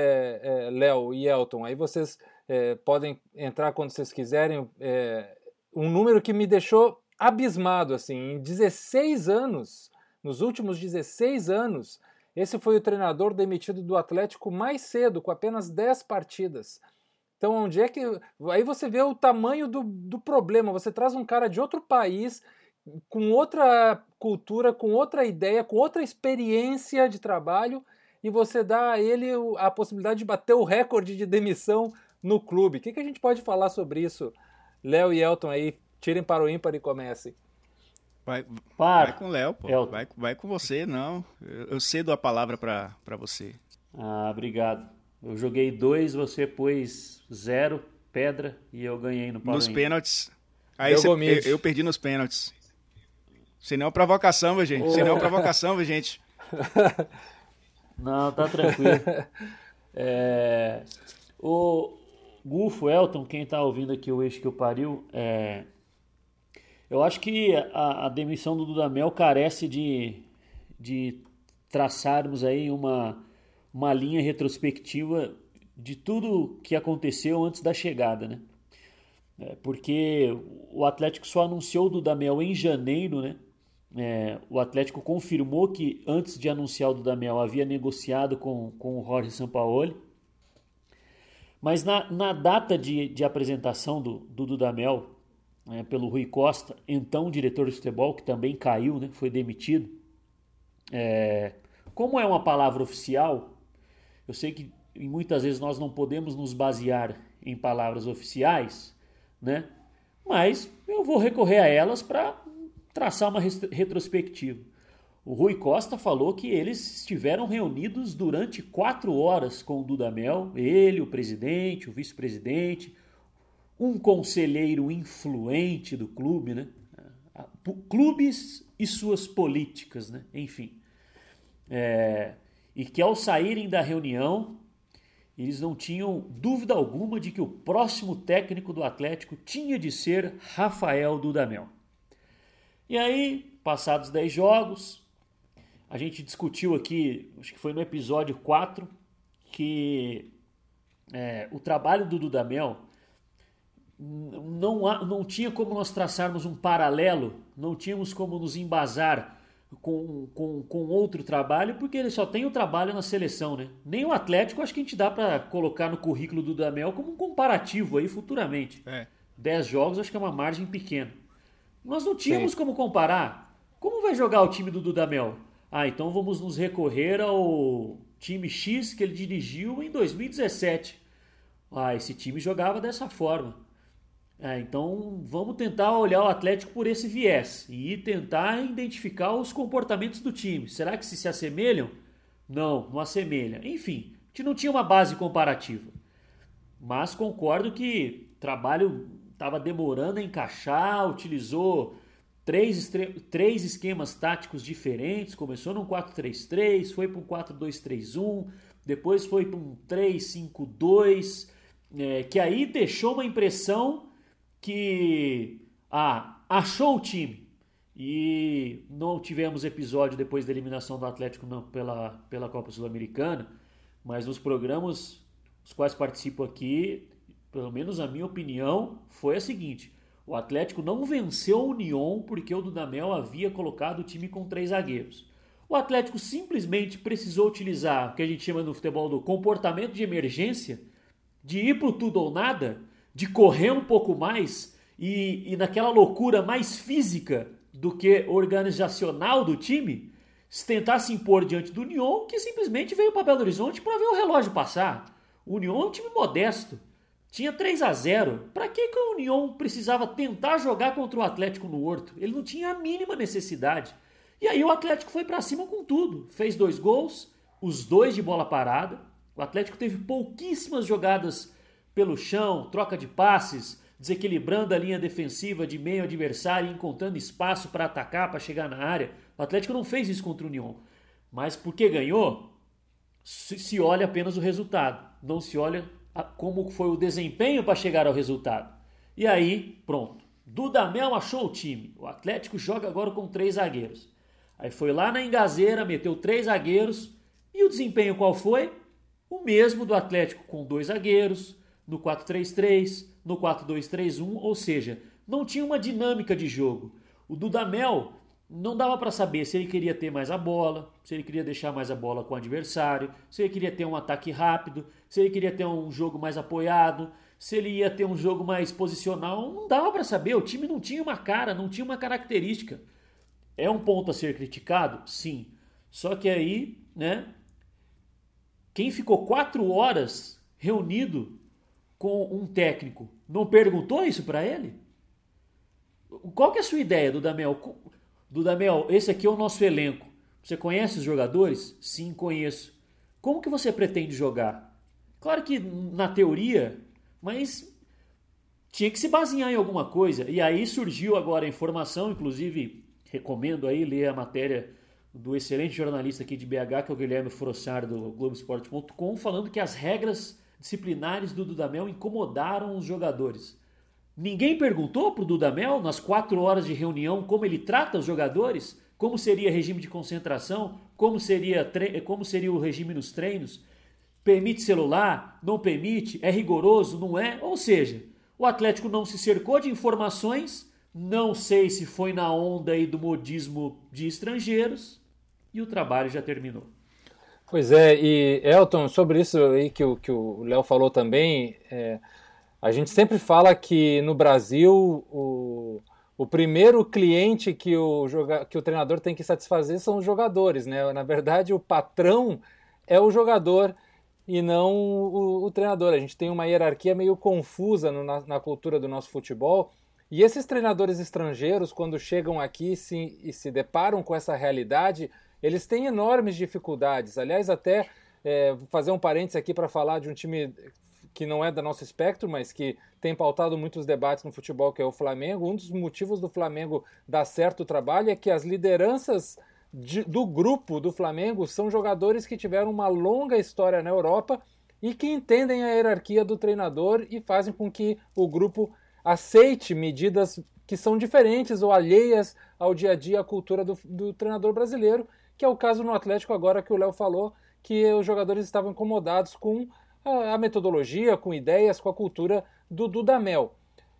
Speaker 1: Léo e Elton, aí vocês podem entrar quando vocês quiserem, um número que me deixou abismado, assim, em 16 anos, nos últimos 16 anos, esse foi o treinador demitido do Atlético mais cedo, com apenas 10 partidas. Então, onde é que... Aí você vê o tamanho do problema. Você traz um cara de outro país, com outra cultura, com outra ideia, com outra experiência de trabalho, e você dá a ele a possibilidade de bater o recorde de demissão no clube. O que a gente pode falar sobre isso? Léo e Elton aí, tirem para o ímpar e comecem.
Speaker 2: Vai com o Léo, pô. Vai com você, não. Eu cedo a palavra para você.
Speaker 3: Ah, obrigado. Eu joguei 2, você pôs 0, pedra, e eu ganhei no
Speaker 2: Nos pênaltis. Aí eu perdi nos pênaltis. Sem nenhuma provocação, gente. Sem nenhuma provocação, gente.
Speaker 3: Não, tá tranquilo. O Gufo, Elton, quem tá ouvindo aqui o Eixo que o Pariu, eu acho que a demissão do Dudamel carece de traçarmos aí uma linha retrospectiva de tudo que aconteceu antes da chegada, né? Porque o Atlético só anunciou o Dudamel em janeiro, né? O Atlético confirmou que antes de anunciar o Dudamel havia negociado com o Jorge Sampaoli, mas na data de apresentação do Dudamel pelo Rui Costa, então diretor de futebol, que também caiu, né? Foi demitido. Como é uma palavra oficial, eu sei que muitas vezes nós não podemos nos basear em palavras oficiais, né? Mas eu vou recorrer a elas para traçar uma retrospectiva. O Rui Costa falou que eles estiveram reunidos durante 4 horas com o Dudamel, ele, o presidente, o vice-presidente, um conselheiro influente do clube, né? Clubes e suas políticas, né? Enfim. E que ao saírem da reunião, eles não tinham dúvida alguma de que o próximo técnico do Atlético tinha de ser Rafael Dudamel. E aí, passados 10 jogos, a gente discutiu aqui, acho que foi no episódio 4, que o trabalho do Dudamel não tinha como nós traçarmos um paralelo, não tínhamos como nos embasar com outro trabalho, porque ele só tem o trabalho na seleção, né? Nem o Atlético acho que a gente dá para colocar no currículo do Dudamel como um comparativo aí futuramente. 10 jogos acho que é uma margem pequena. Nós não tínhamos como comparar. Como vai jogar o time do Dudamel? Então vamos nos recorrer ao time X que ele dirigiu em 2017. Esse time jogava dessa forma. Então vamos tentar olhar o Atlético por esse viés e tentar identificar os comportamentos do time. Será que se assemelham? Não assemelha. Enfim, a gente não tinha uma base comparativa. Mas concordo que o trabalho estava demorando a encaixar, utilizou três esquemas táticos diferentes, começou num 4-3-3, foi para um 4-2-3-1, depois foi para um 3-5-2, que aí deixou uma impressão que achou o time. E não tivemos episódio depois da eliminação do Atlético pela Copa Sul-Americana, mas nos programas os quais participo aqui, pelo menos a minha opinião, foi a seguinte: O Atlético não venceu o Unión porque o Dudamel havia colocado o time com 3 zagueiros. O Atlético simplesmente precisou utilizar o que a gente chama no futebol do comportamento de emergência, de ir pro tudo ou nada, de correr um pouco mais e naquela loucura mais física do que organizacional do time, tentar se impor diante do Unión, que simplesmente veio para Belo Horizonte para ver o relógio passar. O Unión é um time modesto. Tinha 3-0. Para que o Unión precisava tentar jogar contra o Atlético no Horto? Ele não tinha a mínima necessidade. E aí o Atlético foi para cima com tudo. Fez 2 gols, os 2 de bola parada. O Atlético teve pouquíssimas jogadas pelo chão, troca de passes, desequilibrando a linha defensiva de meio adversário e encontrando espaço para atacar, para chegar na área. O Atlético não fez isso contra o Unión. Mas porque ganhou, se olha apenas o resultado. Não se olha como foi o desempenho para chegar ao resultado. E aí, pronto. Dudamel achou o time. O Atlético joga agora com 3 zagueiros. Aí foi lá na Engazeira, meteu 3 zagueiros. E o desempenho qual foi? O mesmo do Atlético com 2 zagueiros, no 4-3-3, no 4-2-3-1, ou seja, não tinha uma dinâmica de jogo. O Dudamel não dava para saber se ele queria ter mais a bola, se ele queria deixar mais a bola com o adversário, se ele queria ter um ataque rápido, se ele queria ter um jogo mais apoiado, se ele ia ter um jogo mais posicional. Não dava para saber, o time não tinha uma cara, não tinha uma característica. É um ponto a ser criticado? Sim. Só que aí, né, quem ficou 4 horas reunido com um técnico não perguntou isso para ele? Qual que é a sua ideia, Dudamel? Dudamel, esse aqui é o nosso elenco. Você conhece os jogadores? Sim, conheço. Como que você pretende jogar? Claro que na teoria, mas tinha que se basear em alguma coisa. E aí surgiu agora a informação, inclusive recomendo aí ler a matéria do excelente jornalista aqui de BH, que é o Guilherme Frossard, do Globoesporte.com, falando que as regras disciplinares do Dudamel incomodaram os jogadores. Ninguém perguntou para o Dudamel, nas 4 horas de reunião, como ele trata os jogadores? Como seria regime de concentração? Como seria o regime nos treinos? Permite celular? Não permite? É rigoroso? Não é? Ou seja, o Atlético não se cercou de informações, não sei se foi na onda aí do modismo de estrangeiros, e o trabalho já terminou.
Speaker 1: Pois é, e Elton, sobre isso aí que o Léo falou também, a gente sempre fala que no Brasil o primeiro cliente que o treinador tem que satisfazer são os jogadores, né? Na verdade, o patrão é o jogador e não o treinador. A gente tem uma hierarquia meio confusa na cultura do nosso futebol. E esses treinadores estrangeiros, quando chegam aqui e se deparam com essa realidade, eles têm enormes dificuldades. Aliás, até vou fazer um parênteses aqui para falar de um time que não é do nosso espectro, mas que tem pautado muitos debates no futebol, que é o Flamengo. Um dos motivos do Flamengo dar certo o trabalho é que as lideranças do grupo do Flamengo são jogadores que tiveram uma longa história na Europa e que entendem a hierarquia do treinador e fazem com que o grupo aceite medidas que são diferentes ou alheias ao dia a dia, à cultura do treinador brasileiro, que é o caso no Atlético agora que o Léo falou, que os jogadores estavam incomodados com a metodologia, com ideias, com a cultura do Dudamel.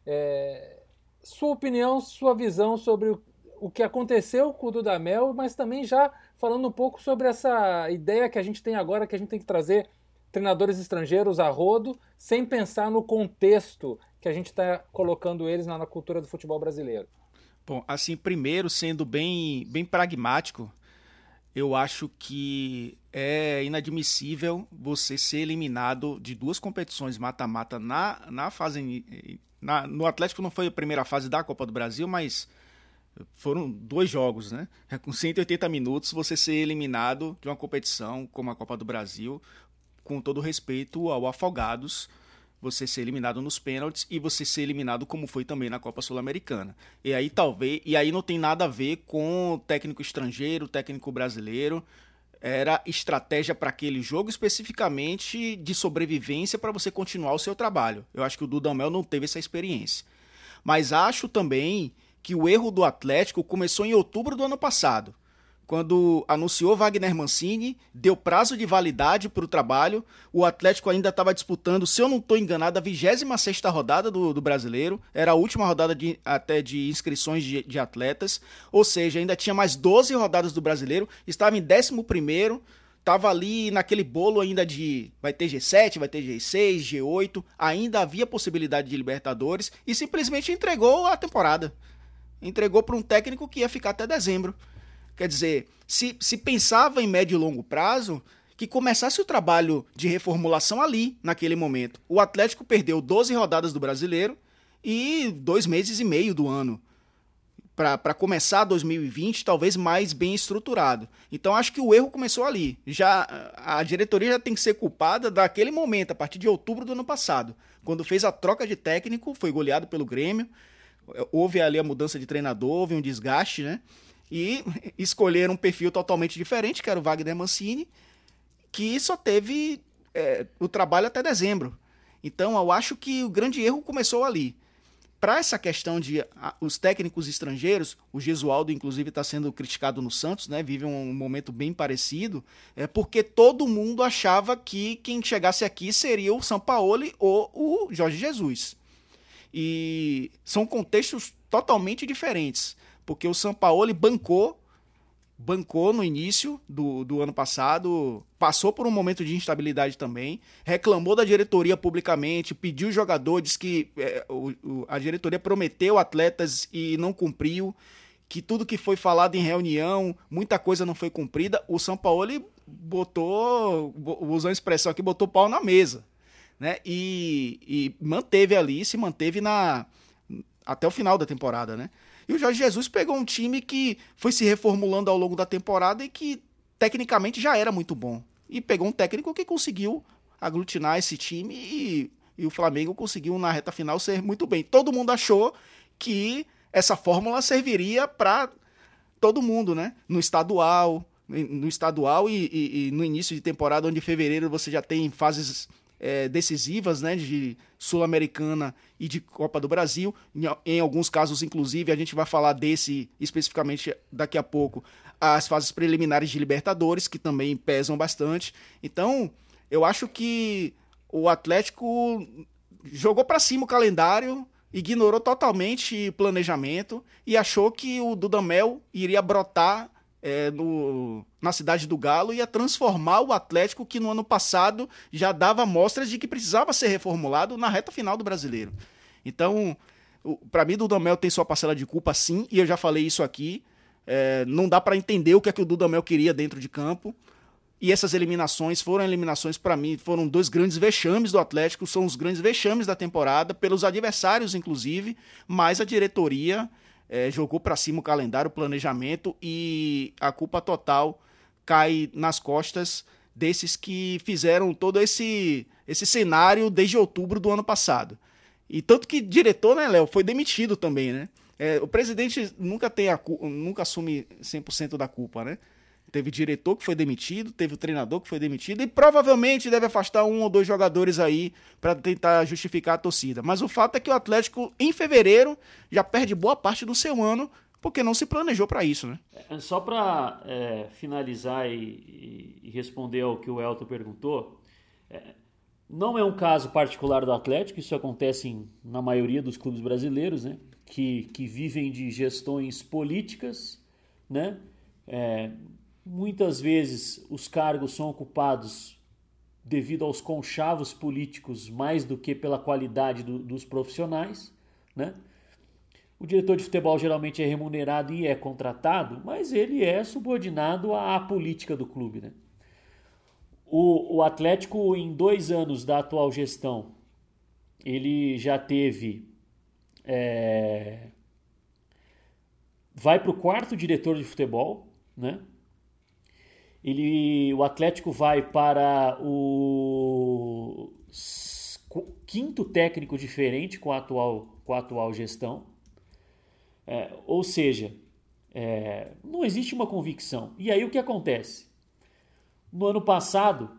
Speaker 1: Sua opinião, sua visão sobre o que aconteceu com o Dudamel, mas também já falando um pouco sobre essa ideia que a gente tem agora, que a gente tem que trazer treinadores estrangeiros a rodo, sem pensar no contexto que a gente está colocando eles na cultura do futebol brasileiro.
Speaker 2: Bom, assim, primeiro, sendo bem pragmático, eu acho que é inadmissível você ser eliminado de 2 competições mata-mata na fase... no Atlético não foi a primeira fase da Copa do Brasil, mas foram 2 jogos, né? Com 180 minutos você ser eliminado de uma competição como a Copa do Brasil, com todo respeito ao Afogados, você ser eliminado nos pênaltis e você ser eliminado como foi também na Copa Sul-Americana. E aí não tem nada a ver com técnico estrangeiro, técnico brasileiro. Era estratégia para aquele jogo, especificamente de sobrevivência para você continuar o seu trabalho. Eu acho que o Dudamel não teve essa experiência. Mas acho também que o erro do Atlético começou em outubro do ano passado, quando anunciou Wagner Mancini, deu prazo de validade para o trabalho, o Atlético ainda estava disputando, se eu não estou enganado, a 26ª rodada do Brasileiro, era a última rodada até de inscrições de atletas, ou seja, ainda tinha mais 12 rodadas do Brasileiro, estava em 11º, estava ali naquele bolo ainda de vai ter G7, vai ter G6, G8, ainda havia possibilidade de Libertadores e simplesmente entregou a temporada. Entregou para um técnico que ia ficar até dezembro. Quer dizer, se pensava em médio e longo prazo, que começasse o trabalho de reformulação ali, naquele momento. O Atlético perdeu 12 rodadas do Brasileiro e 2 meses e meio do ano. Para começar 2020, talvez mais bem estruturado. Então, acho que o erro começou ali. A diretoria já tem que ser culpada daquele momento, a partir de outubro do ano passado. Quando fez a troca de técnico, foi goleado pelo Grêmio, houve ali a mudança de treinador, houve um desgaste, né? E escolheram um perfil totalmente diferente, que era o Wagner Mancini, que só teve o trabalho até dezembro. Então, eu acho que o grande erro começou ali. Para essa questão de os técnicos estrangeiros, o Gesualdo, inclusive, está sendo criticado no Santos, né? Vive um momento bem parecido, porque todo mundo achava que quem chegasse aqui seria o Sampaoli ou o Jorge Jesus. E são contextos totalmente diferentes, porque o Sampaoli bancou no início do ano passado, passou por um momento de instabilidade também, reclamou da diretoria publicamente, pediu jogadores, que a diretoria prometeu atletas e não cumpriu, que tudo que foi falado em reunião, muita coisa não foi cumprida. O Sampaoli botou, usando a expressão aqui, botou pau na mesa, né? E manteve ali, se manteve até o final da temporada, né? E o Jorge Jesus pegou um time que foi se reformulando ao longo da temporada e que tecnicamente já era muito bom. E pegou um técnico que conseguiu aglutinar esse time e o Flamengo conseguiu na reta final ser muito bem. Todo mundo achou que essa fórmula serviria para todo mundo, né? No estadual e no início de temporada, onde em fevereiro você já tem fases decisivas, né, de Sul-Americana e de Copa do Brasil, em alguns casos, inclusive, a gente vai falar desse especificamente daqui a pouco, as fases preliminares de Libertadores, que também pesam bastante. Então, eu acho que o Atlético jogou para cima o calendário, ignorou totalmente o planejamento e achou que o Dudamel iria brotar na cidade do Galo, ia transformar o Atlético, que no ano passado já dava mostras de que precisava ser reformulado na reta final do Brasileiro. Então, para mim, o Dudamel tem sua parcela de culpa, sim, e eu já falei isso aqui. Não dá para entender o que é que o Dudamel queria dentro de campo. E essas eliminações, para mim, foram 2 grandes vexames do Atlético, são os grandes vexames da temporada, pelos adversários, inclusive, mas a diretoria jogou para cima o calendário, o planejamento, e a culpa total cai nas costas desses que fizeram todo esse cenário desde outubro do ano passado. E tanto que diretor, né, Léo, foi demitido também, né? O presidente nunca assume 100% da culpa, né? Teve diretor que foi demitido, teve o treinador que foi demitido e provavelmente deve afastar 1 ou 2 jogadores aí para tentar justificar a torcida. Mas o fato é que o Atlético, em fevereiro, já perde boa parte do seu ano porque não se planejou para isso, né?
Speaker 3: Só para finalizar e responder ao que o Elton perguntou, não é um caso particular do Atlético, isso acontece na maioria dos clubes brasileiros, né? Que vivem de gestões políticas, né? Muitas vezes os cargos são ocupados devido aos conchavos políticos mais do que pela qualidade dos profissionais, né? O diretor de futebol geralmente é remunerado e é contratado, mas ele é subordinado à política do clube, né? O Atlético, em 2 anos da atual gestão, ele já teve... vai para o 4º diretor de futebol, né? O Atlético vai para o 5º técnico diferente com a atual gestão. Ou seja, não existe uma convicção. E aí o que acontece? No ano passado,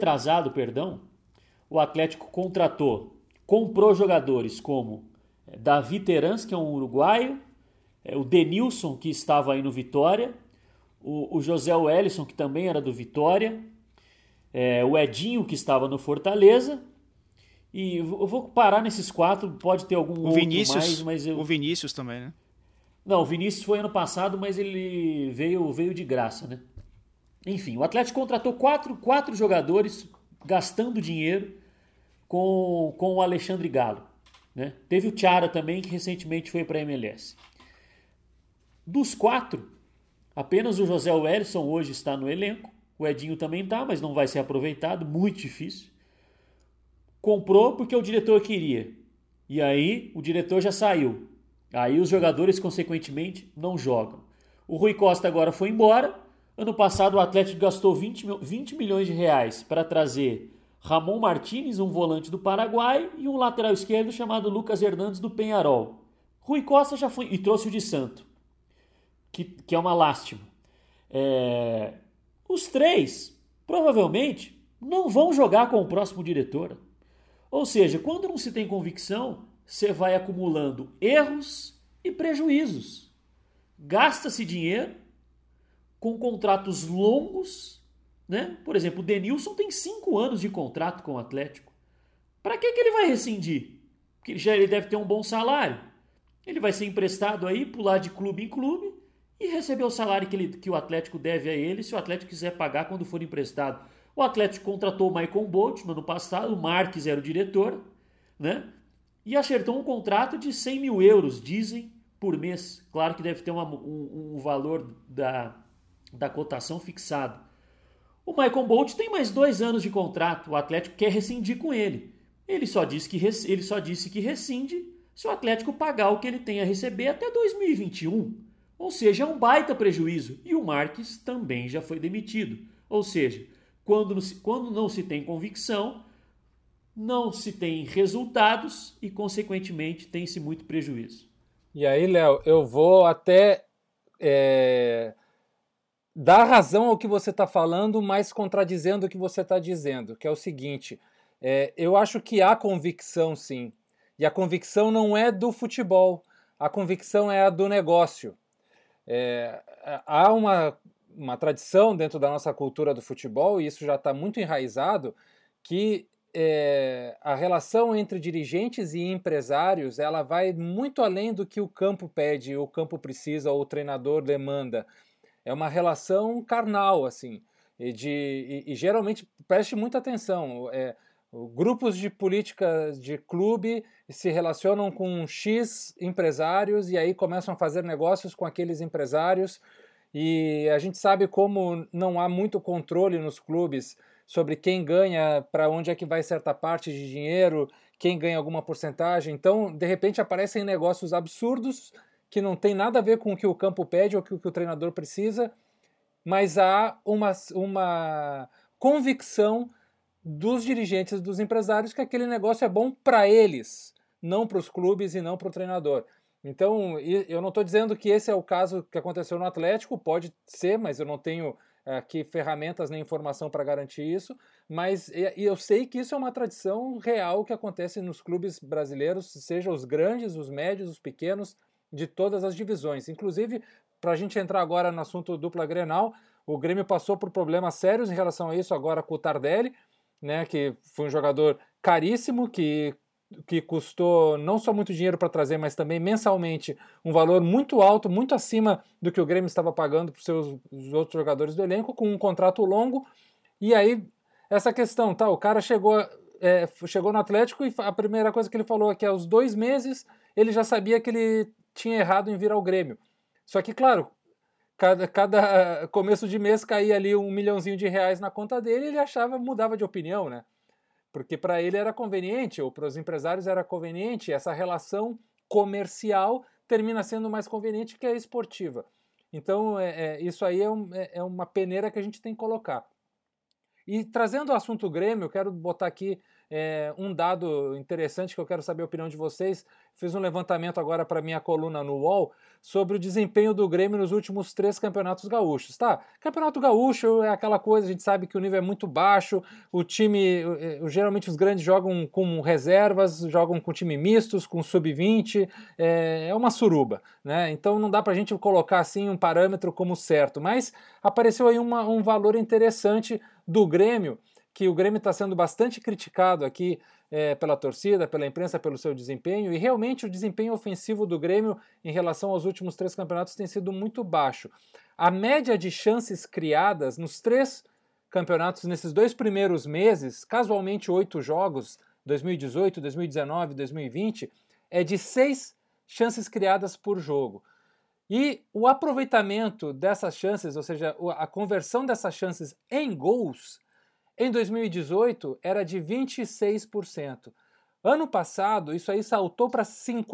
Speaker 3: o Atlético comprou jogadores como Davi Terans, que é um uruguaio, o Denilson, que estava aí no Vitória, o José Wellison, que também era do Vitória, o Edinho, que estava no Fortaleza, e eu vou parar nesses 4, pode ter algum outro mais, mas
Speaker 2: o Vinícius também, né?
Speaker 3: Não, o Vinícius foi ano passado, mas ele veio de graça, né? Enfim, o Atlético contratou quatro jogadores gastando dinheiro com o Alexandre Galo, né? Teve o Thiara também, que recentemente foi para a MLS. Dos 4, apenas o José Wellison hoje está no elenco. O Edinho também está, mas não vai ser aproveitado, muito difícil. Comprou porque o diretor queria. E aí o diretor já saiu. Aí os jogadores, consequentemente, não jogam. O Rui Costa agora foi embora. Ano passado o Atlético gastou 20 milhões de reais para trazer Ramon Martínez, um volante do Paraguai, e um lateral esquerdo chamado Lucas Hernandes do Peñarol. Rui Costa já foi e trouxe o de Santo, que é uma lástima. Os 3 provavelmente não vão jogar com o próximo diretor. Ou seja, quando não se tem convicção, você vai acumulando erros e prejuízos. Gasta-se dinheiro com contratos longos, né? Por exemplo, o Denilson tem 5 anos de contrato com o Atlético. Para que ele vai rescindir? Porque ele deve ter um bom salário. Ele vai ser emprestado aí, pular de clube em clube e receber o salário que o Atlético deve a ele, se o Atlético quiser pagar quando for emprestado. O Atlético contratou o Maicon Bolt no ano passado, o Marques era o diretor, né? E acertou um contrato de 100 mil euros, dizem, por mês. Claro que deve ter um valor da cotação fixado. O Maicon Bolt tem mais 2 anos de contrato, o Atlético quer rescindir com ele. Ele só disse que rescinde se o Atlético pagar o que ele tem a receber até 2021. Ou seja, é um baita prejuízo. E o Marques também já foi demitido. Ou seja, quando não se tem convicção, não se tem resultados e, consequentemente, tem-se muito prejuízo.
Speaker 1: E aí, Léo, eu vou até dar razão ao que você está falando, mas contradizendo o que você está dizendo, que é o seguinte, eu acho que há convicção, sim. E a convicção não é do futebol, a convicção é a do negócio. Há uma tradição dentro da nossa cultura do futebol, e isso já está muito enraizado, que a relação entre dirigentes e empresários ela vai muito além do que o campo pede, o campo precisa, ou o treinador demanda. É uma relação carnal, assim, e geralmente, preste muita atenção, grupos de política de clube se relacionam com X empresários e aí começam a fazer negócios com aqueles empresários, e a gente sabe como não há muito controle nos clubes sobre quem ganha, para onde é que vai certa parte de dinheiro, quem ganha alguma porcentagem. Então, de repente, aparecem negócios absurdos que não tem nada a ver com o que o campo pede ou com o que o treinador precisa, mas há uma convicção dos dirigentes, dos empresários, que aquele negócio é bom para eles, não para os clubes e não para o treinador. Então, eu não estou dizendo que esse é o caso que aconteceu no Atlético, pode ser, mas eu não tenho aqui ferramentas nem informação para garantir isso, mas eu sei que isso é uma tradição real que acontece nos clubes brasileiros, seja os grandes, os médios, os pequenos, de todas as divisões. Inclusive, para a gente entrar agora no assunto dupla Grenal, o Grêmio passou por problemas sérios em relação a isso agora com o Tardelli, né, que foi um jogador caríssimo, que custou não só muito dinheiro para trazer, mas também mensalmente um valor muito alto, muito acima do que o Grêmio estava pagando para os outros jogadores do elenco, com um contrato longo. E aí, essa questão, o cara chegou no Atlético e a primeira coisa que ele falou é que aos 2 meses ele já sabia que ele tinha errado em vir ao Grêmio. Só que, claro, cada começo de mês caía ali R$1 milhãozinho na conta dele e ele mudava de opinião, né? Porque para ele era conveniente, ou para os empresários era conveniente, essa relação comercial termina sendo mais conveniente que a esportiva. Então, isso aí é uma peneira que a gente tem que colocar. E trazendo o assunto Grêmio, eu quero botar aqui Um dado interessante que eu quero saber a opinião de vocês, fiz um levantamento agora para minha coluna no UOL sobre o desempenho do Grêmio nos últimos 3 campeonatos gaúchos, tá? Campeonato gaúcho é aquela coisa, a gente sabe que o nível é muito baixo, o time, geralmente os grandes jogam com reservas, jogam com time mistos, com sub-20, é uma suruba, né? Então não dá pra gente colocar assim um parâmetro como certo, mas apareceu aí um valor interessante do Grêmio, que o Grêmio está sendo bastante criticado aqui pela torcida, pela imprensa, pelo seu desempenho, e realmente o desempenho ofensivo do Grêmio em relação aos últimos 3 campeonatos tem sido muito baixo. A média de chances criadas nos 3 campeonatos, nesses 2 primeiros meses, casualmente 8 jogos, 2018, 2019, 2020, é de 6 chances criadas por jogo. E o aproveitamento dessas chances, ou seja, a conversão dessas chances em gols, em 2018 era de 26%. Ano passado, isso aí saltou para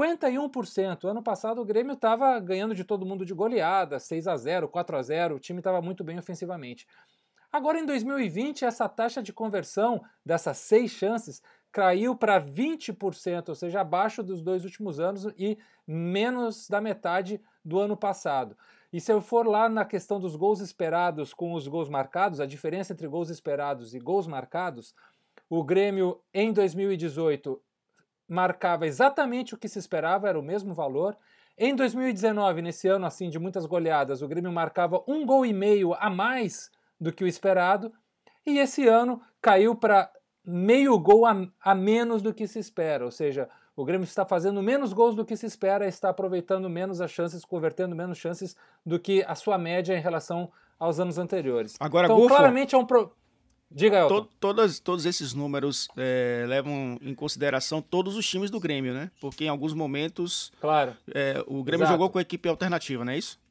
Speaker 1: 51%. Ano passado o Grêmio estava ganhando de todo mundo de goleada, 6-0, 4-0, o time estava muito bem ofensivamente. Agora em 2020, essa taxa de conversão dessas 6 chances caiu para 20%, ou seja, abaixo dos 2 últimos anos e menos da metade do ano passado. E se eu for lá na questão dos gols esperados com os gols marcados, a diferença entre gols esperados e gols marcados, o Grêmio em 2018 marcava exatamente o que se esperava, era o mesmo valor. Em 2019, nesse ano assim de muitas goleadas, o Grêmio marcava 1,5 gols a mais do que o esperado, e esse ano caiu para meio gol a menos do que se espera, ou seja, o Grêmio está fazendo menos gols do que se espera, está aproveitando menos as chances, convertendo menos chances do que a sua média em relação aos anos anteriores.
Speaker 2: Agora,
Speaker 1: então,
Speaker 2: Gufo,
Speaker 1: claramente é um... Diga, Elton.
Speaker 2: Todos esses números levam em consideração todos os times do Grêmio, né? Porque em alguns momentos
Speaker 1: claro.
Speaker 2: O Grêmio jogou com a equipe alternativa, não é isso?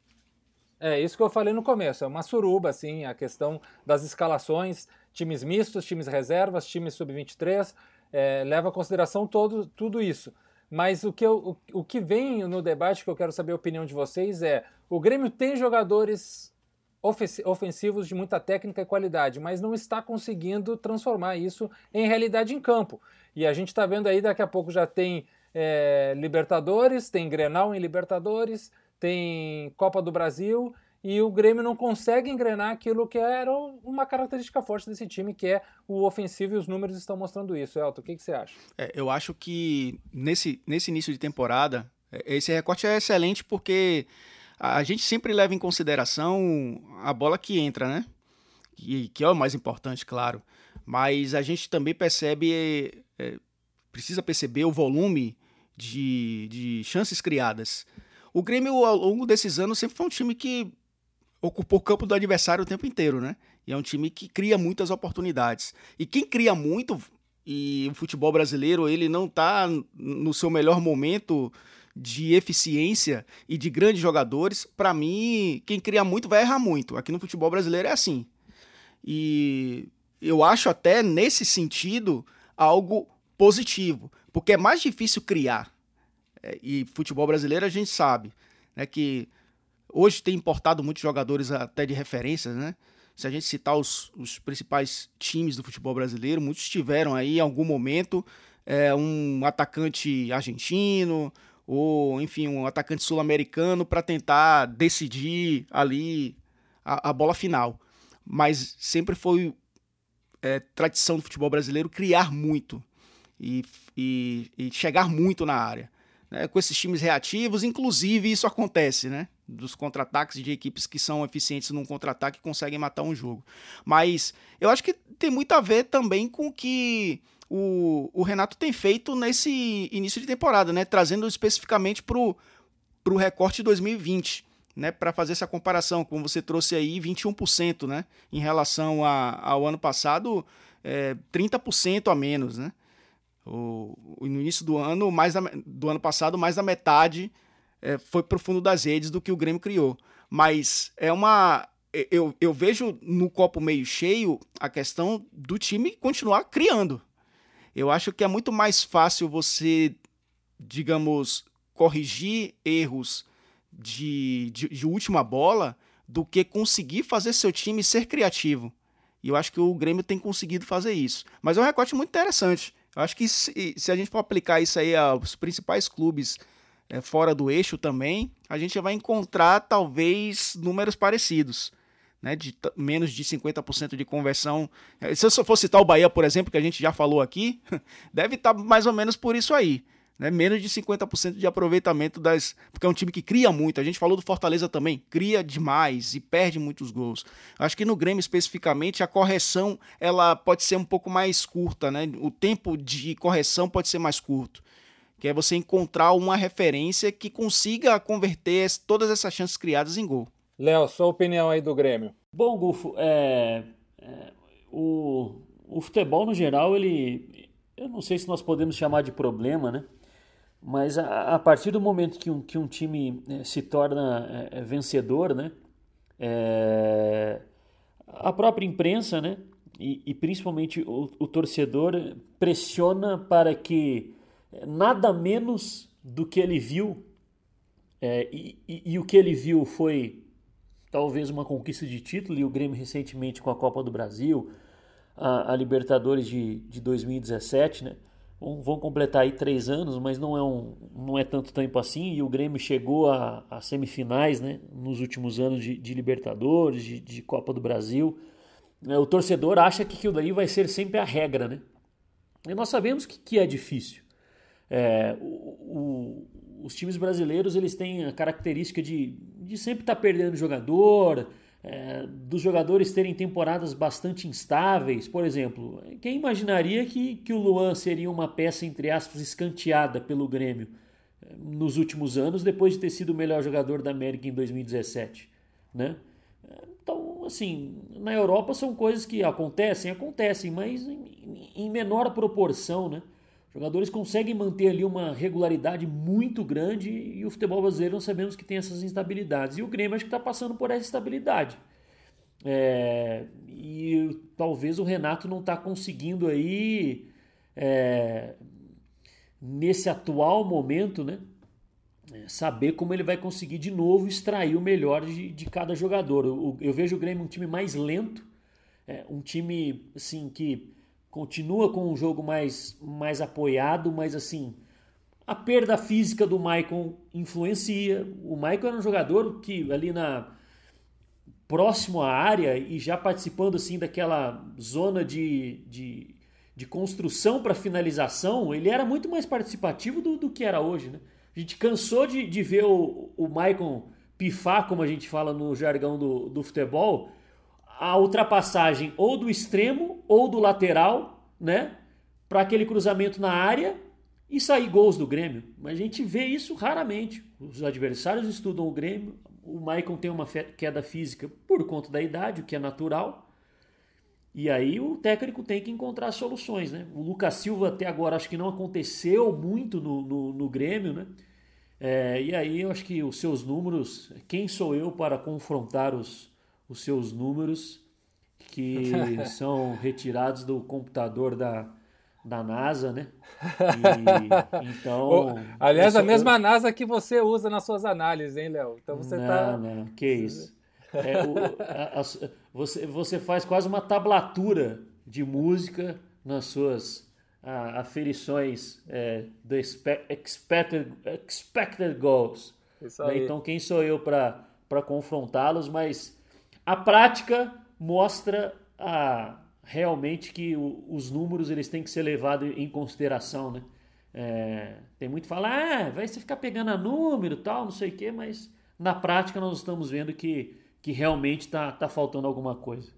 Speaker 1: É isso que eu falei no começo, é uma suruba, assim, a questão das escalações, times mistos, times reservas, times sub-23, leva em consideração tudo isso. Mas o que vem no debate, que eu quero saber a opinião de vocês, o Grêmio tem jogadores ofensivos de muita técnica e qualidade, mas não está conseguindo transformar isso em realidade em campo. E a gente está vendo aí, daqui a pouco já tem Libertadores, tem Grenal em Libertadores, tem Copa do Brasil, e o Grêmio não consegue engrenar aquilo que era uma característica forte desse time, que é o ofensivo, e os números estão mostrando isso. Elton, o que você acha?
Speaker 2: Eu acho que nesse início de temporada, esse recorte é excelente porque a gente sempre leva em consideração a bola que entra, né? Que é o mais importante, claro. Mas a gente também precisa perceber o volume de chances criadas. O Grêmio, ao longo desses anos, sempre foi um time que ocupou o campo do adversário o tempo inteiro, né? E é um time que cria muitas oportunidades. E quem cria muito, e o futebol brasileiro, ele não está no seu melhor momento de eficiência e de grandes jogadores, para mim, quem cria muito vai errar muito. Aqui no futebol brasileiro é assim. E eu acho até, nesse sentido, algo positivo, porque é mais difícil criar. E futebol brasileiro a gente sabe, né, que hoje tem importado muitos jogadores até de referências, né? Se a gente citar os principais times do futebol brasileiro, muitos tiveram aí em algum momento um atacante argentino ou, enfim, um atacante sul-americano para tentar decidir ali a bola final. Mas sempre foi tradição do futebol brasileiro criar muito e chegar muito na área. Com esses times reativos, inclusive isso acontece, né? Dos contra-ataques de equipes que são eficientes num contra-ataque conseguem matar um jogo. Mas eu acho que tem muito a ver também com o que o Renato tem feito nesse início de temporada, né? Trazendo especificamente para o recorte de 2020, né? Para fazer essa comparação, como você trouxe aí, 21%, né? Em relação ao ano passado, 30% a menos, né? No início do ano, do ano passado, mais da metade foi pro fundo das redes do que o Grêmio criou. Mas eu vejo no copo meio cheio a questão do time continuar criando. Eu acho que é muito mais fácil você, digamos, corrigir erros de última bola do que conseguir fazer seu time ser criativo. E eu acho que o Grêmio tem conseguido fazer isso. Mas é um recorte muito interessante. Eu acho que se a gente for aplicar isso aí aos principais clubes fora do eixo também, a gente vai encontrar talvez números parecidos, né, de menos de 50% de conversão. Se eu for citar o Bahia, por exemplo, que a gente já falou aqui, deve estar mais ou menos por isso aí. Né, menos de 50% de aproveitamento porque é um time que cria muito. A gente falou do Fortaleza também, cria demais e perde muitos gols. Acho que no Grêmio especificamente a correção ela pode ser um pouco mais curta, né? O tempo de correção pode ser mais curto, que é você encontrar uma referência que consiga converter todas essas chances criadas em gol.
Speaker 1: Léo, sua opinião aí do Grêmio.
Speaker 3: Bom, Gufo, o futebol no geral, eu não sei se nós podemos chamar de problema, né? Mas a partir do momento que um time se torna vencedor, né, a própria imprensa, né, e principalmente o torcedor pressiona para que nada menos do que ele viu, e o que ele viu foi talvez uma conquista de título, e o Grêmio recentemente com a Copa do Brasil, a Libertadores de 2017, né? Vão completar aí 3 anos, mas não é tanto tempo assim, e o Grêmio chegou a semifinais, né, nos últimos anos de Libertadores, de Copa do Brasil. O torcedor acha que aquilo daí vai ser sempre a regra, né? E nós sabemos que é difícil. Os times brasileiros eles têm a característica de sempre estar perdendo jogador, dos jogadores terem temporadas bastante instáveis. Por exemplo, quem imaginaria que o Luan seria uma peça, entre aspas, escanteada pelo Grêmio nos últimos anos, depois de ter sido o melhor jogador da América em 2017, né? Então, assim, na Europa são coisas que acontecem, mas em menor proporção, né? Jogadores conseguem manter ali uma regularidade muito grande e o futebol brasileiro nós sabemos que tem essas instabilidades. E o Grêmio acho que está passando por essa estabilidade. E talvez o Renato não está conseguindo aí, nesse atual momento, né, saber como ele vai conseguir de novo extrair o melhor de cada jogador. Eu vejo o Grêmio um time mais lento, um time assim, que continua com um jogo mais apoiado, mas assim, a perda física do Maicon influencia. O Maicon era um jogador que ali próximo à área e já participando assim daquela zona de construção para finalização, ele era muito mais participativo do que era hoje, né? A gente cansou de ver o Maicon pifar, como a gente fala no jargão do futebol, a ultrapassagem ou do extremo ou do lateral, né, para aquele cruzamento na área e sair gols do Grêmio. Mas a gente vê isso raramente. Os adversários estudam o Grêmio, o Maicon tem uma queda física por conta da idade, o que é natural, e aí o técnico tem que encontrar soluções, né? O Lucas Silva até agora acho que não aconteceu muito no Grêmio, né? E aí eu acho que os seus números, quem sou eu para confrontar os seus números, que são retirados do computador da NASA, né? Então,
Speaker 1: aliás, a mesma NASA que você usa nas suas análises, hein, Léo? Então você
Speaker 3: Não, que isso. Você faz quase uma tablatura de música nas suas aferições do expected goals. Isso aí. Então, quem sou eu para confrontá-los? Mas a prática mostra realmente que os números eles têm que ser levados em consideração, né? Tem muito que falar, vai você ficar pegando a número e tal, não sei o quê, mas na prática nós estamos vendo que realmente está faltando alguma coisa.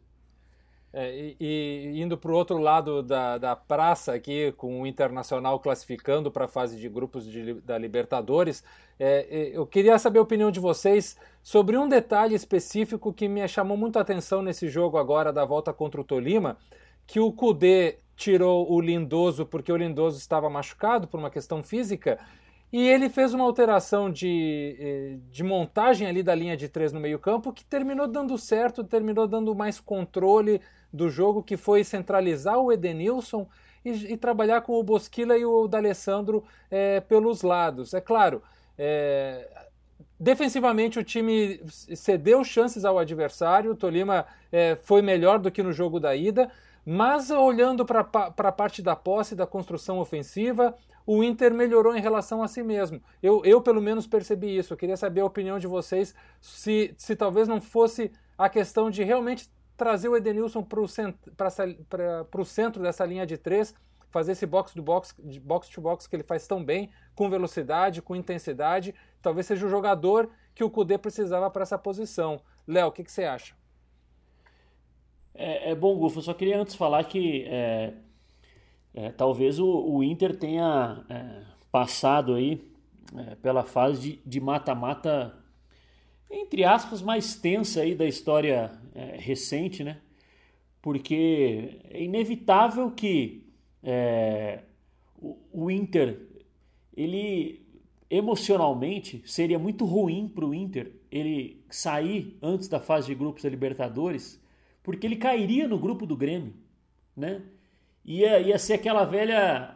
Speaker 1: E indo para o outro lado da praça aqui, com o Internacional classificando para a fase de grupos da Libertadores, eu queria saber a opinião de vocês sobre um detalhe específico que me chamou muito a atenção nesse jogo agora da volta contra o Tolima, que o Kudê tirou o Lindoso porque o Lindoso estava machucado por uma questão física, e ele fez uma alteração de montagem ali da linha de 3 no meio-campo que terminou dando certo, terminou dando mais controle do jogo, que foi centralizar o Edenilson e trabalhar com o Bosquilla e o D'Alessandro pelos lados. É claro, Defensivamente, o time cedeu chances ao adversário, o Tolima foi melhor do que no jogo da ida, mas olhando para a parte da posse, da construção ofensiva, o Inter melhorou em relação a si mesmo. Eu pelo menos percebi isso. Eu queria saber a opinião de vocês, se talvez não fosse a questão de realmente trazer o Edenilson para o centro dessa linha de 3, fazer esse box-to-box que ele faz tão bem, com velocidade, com intensidade. Talvez seja o jogador que o Kudê precisava para essa posição. Léo, o que você acha?
Speaker 3: Bom, Gufo, eu só queria antes falar que talvez o Inter tenha passado aí pela fase de mata-mata, entre aspas, mais tensa aí da história recente, né? Porque é inevitável que o Inter, ele emocionalmente seria muito ruim para o Inter ele sair antes da fase de grupos da Libertadores, porque ele cairia no grupo do Grêmio, né? Ia ser aquela velha,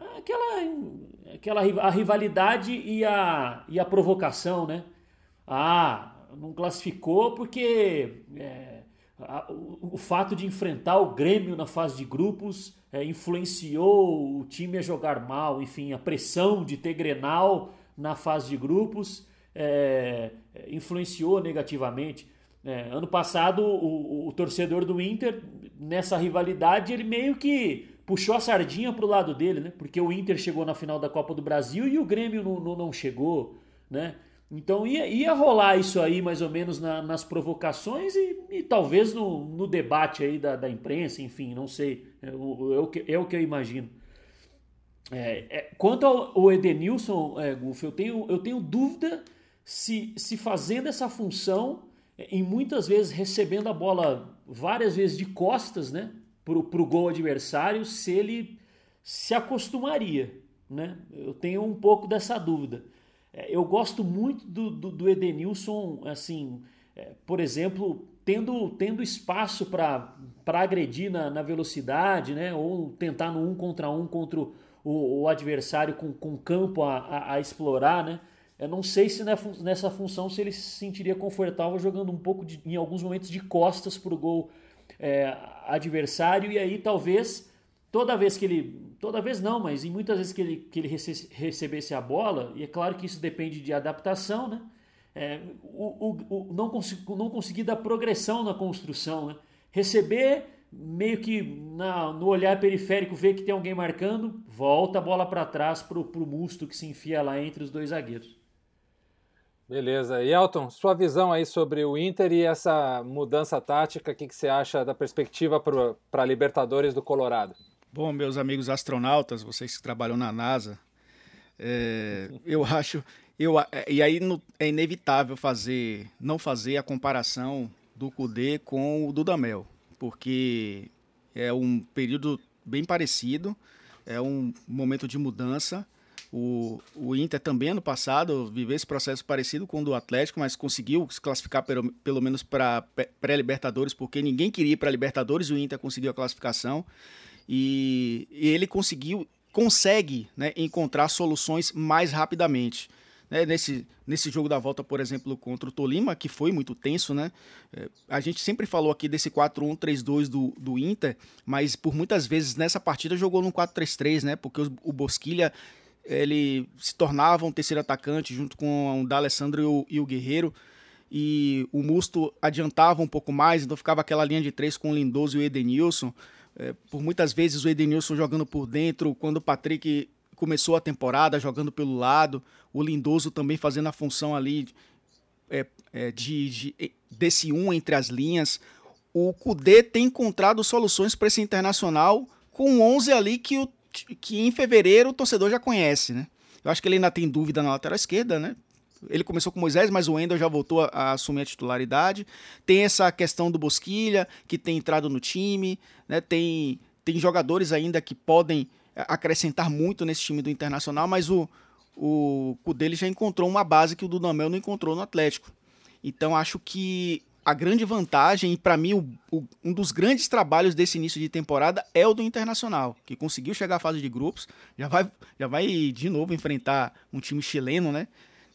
Speaker 3: a rivalidade e a provocação, né? Não classificou porque o fato de enfrentar o Grêmio na fase de grupos influenciou o time a jogar mal, enfim, a pressão de ter Grenal na fase de grupos influenciou negativamente. Ano passado, o torcedor do Inter, nessa rivalidade, ele meio que puxou a sardinha para o lado dele, né? Porque o Inter chegou na final da Copa do Brasil e o Grêmio não chegou, né? Então ia rolar isso aí mais ou menos nas provocações e talvez no debate aí da imprensa, enfim, não sei, é o que eu imagino. Quanto ao Edenilson, Gufo, eu tenho dúvida se fazendo essa função, e muitas vezes recebendo a bola várias vezes de costas, né, pro gol adversário, se ele se acostumaria, né? Eu tenho um pouco dessa dúvida. Eu gosto muito do Edenilson, assim, por exemplo, tendo espaço para agredir na velocidade, né? Ou tentar no 1 contra 1 contra o adversário com campo a explorar, né? Eu não sei se nessa função se ele se sentiria confortável jogando um pouco, em alguns momentos, de costas para o gol adversário, e aí talvez, mas em muitas vezes que ele recebesse a bola, e é claro que isso depende de adaptação, né? Não conseguir dar progressão na construção, né? Receber, meio que no olhar periférico, ver que tem alguém marcando, volta a bola para trás pro Musto, que se enfia lá entre os dois zagueiros.
Speaker 1: Beleza. E Elton, sua visão aí sobre o Inter e essa mudança tática, o que você acha da perspectiva para a Libertadores do Colorado?
Speaker 2: Bom, meus amigos astronautas, vocês que trabalham na NASA, eu acho... e aí é inevitável não fazer a comparação do Kudê com o Dudamel, porque é um período bem parecido, é um momento de mudança. O Inter também, ano passado, viveu esse processo parecido com o do Atlético, mas conseguiu se classificar pelo menos para pré-Libertadores, porque ninguém queria ir para a Libertadores, o Inter conseguiu a classificação. E ele consegue, né, encontrar soluções mais rapidamente. Nesse jogo da volta, por exemplo, contra o Tolima, que foi muito tenso, né? A gente sempre falou aqui desse 4-1-3-2 do Inter, mas por muitas vezes nessa partida jogou no 4-3-3, né? Porque o Bosquilha, ele se tornava um terceiro atacante junto com o D'Alessandro e o Guerreiro, e o Musto adiantava um pouco mais, então ficava aquela linha de 3 com o Lindoso e o Edenilson. Por muitas vezes o Edenilson jogando por dentro, quando o Patrick começou a temporada jogando pelo lado, o Lindoso também fazendo a função ali desse entre as linhas. O Kudê tem encontrado soluções para esse Internacional com 11 ali que em fevereiro o torcedor já conhece, né? Eu acho que ele ainda tem dúvida na lateral esquerda, né? Ele começou com o Moisés, mas o Wendel já voltou a assumir a titularidade. Tem essa questão do Bosquilha, que tem entrado no time, né? Tem jogadores ainda que podem acrescentar muito nesse time do Internacional, mas o Kudê já encontrou uma base que o Dudamel não encontrou no Atlético. Então acho que a grande vantagem, e para mim um dos grandes trabalhos desse início de temporada é o do Internacional, que conseguiu chegar à fase de grupos, já vai de novo enfrentar um time chileno, né?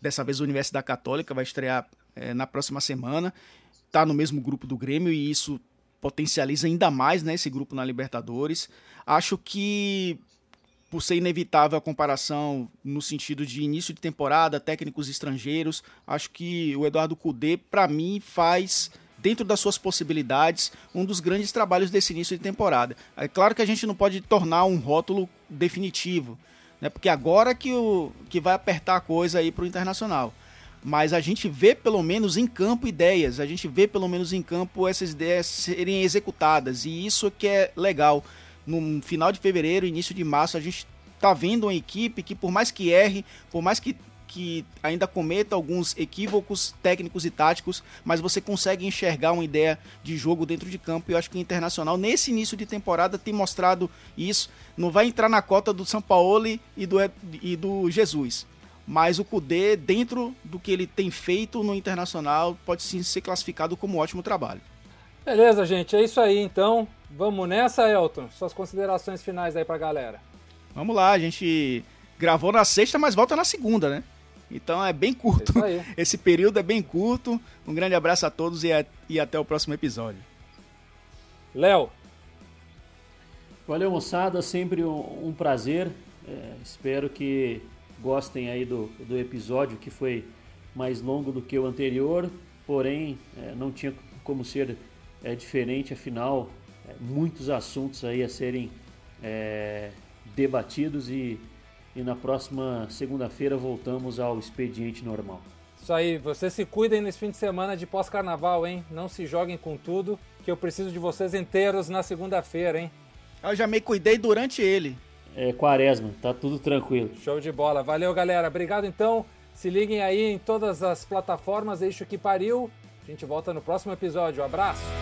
Speaker 2: dessa vez a Universidade Católica, vai estrear na próxima semana, está no mesmo grupo do Grêmio e isso potencializa ainda mais, né, esse grupo na Libertadores. Acho que, por ser inevitável a comparação no sentido de início de temporada, técnicos estrangeiros, acho que o Eduardo Cudê, para mim, faz, dentro das suas possibilidades, um dos grandes trabalhos desse início de temporada. É claro que a gente não pode tornar um rótulo definitivo, né, porque agora que vai apertar a coisa aí para o Internacional. Mas a gente vê pelo menos em campo ideias, a gente vê pelo menos em campo essas ideias serem executadas, e isso que é legal. No final de fevereiro, início de março, a gente está vendo uma equipe que, por mais que erre, por mais que ainda cometa alguns equívocos técnicos e táticos, mas você consegue enxergar uma ideia de jogo dentro de campo, e eu acho que o Internacional, nesse início de temporada, tem mostrado isso. Não vai entrar na cota do Sampaoli e do Jesus, mas o Cudê, dentro do que ele tem feito no Internacional, pode sim ser classificado como um ótimo trabalho.
Speaker 1: Beleza, gente, é isso aí então. Vamos nessa, Elton? Suas considerações finais aí pra galera.
Speaker 2: Vamos lá, a gente gravou na sexta, mas volta na segunda, né? Então é bem curto.
Speaker 1: É isso aí.
Speaker 2: Esse período é bem curto. Um grande abraço a todos e até o próximo episódio.
Speaker 1: Léo.
Speaker 3: Valeu, moçada, sempre um prazer. Espero que gostem aí do episódio, que foi mais longo do que o anterior, porém não tinha como ser diferente, afinal, muitos assuntos aí a serem debatidos e na próxima segunda-feira voltamos ao expediente normal.
Speaker 1: Isso aí, vocês se cuidem nesse fim de semana de pós-carnaval, hein? Não se joguem com tudo, que eu preciso de vocês inteiros na segunda-feira, hein?
Speaker 2: Eu já me cuidei durante ele.
Speaker 3: Quaresma, tá tudo tranquilo.
Speaker 1: Show de bola. Valeu, galera. Obrigado, então. Se liguem aí em todas as plataformas Eixo que Pariu. A gente volta no próximo episódio. Um abraço.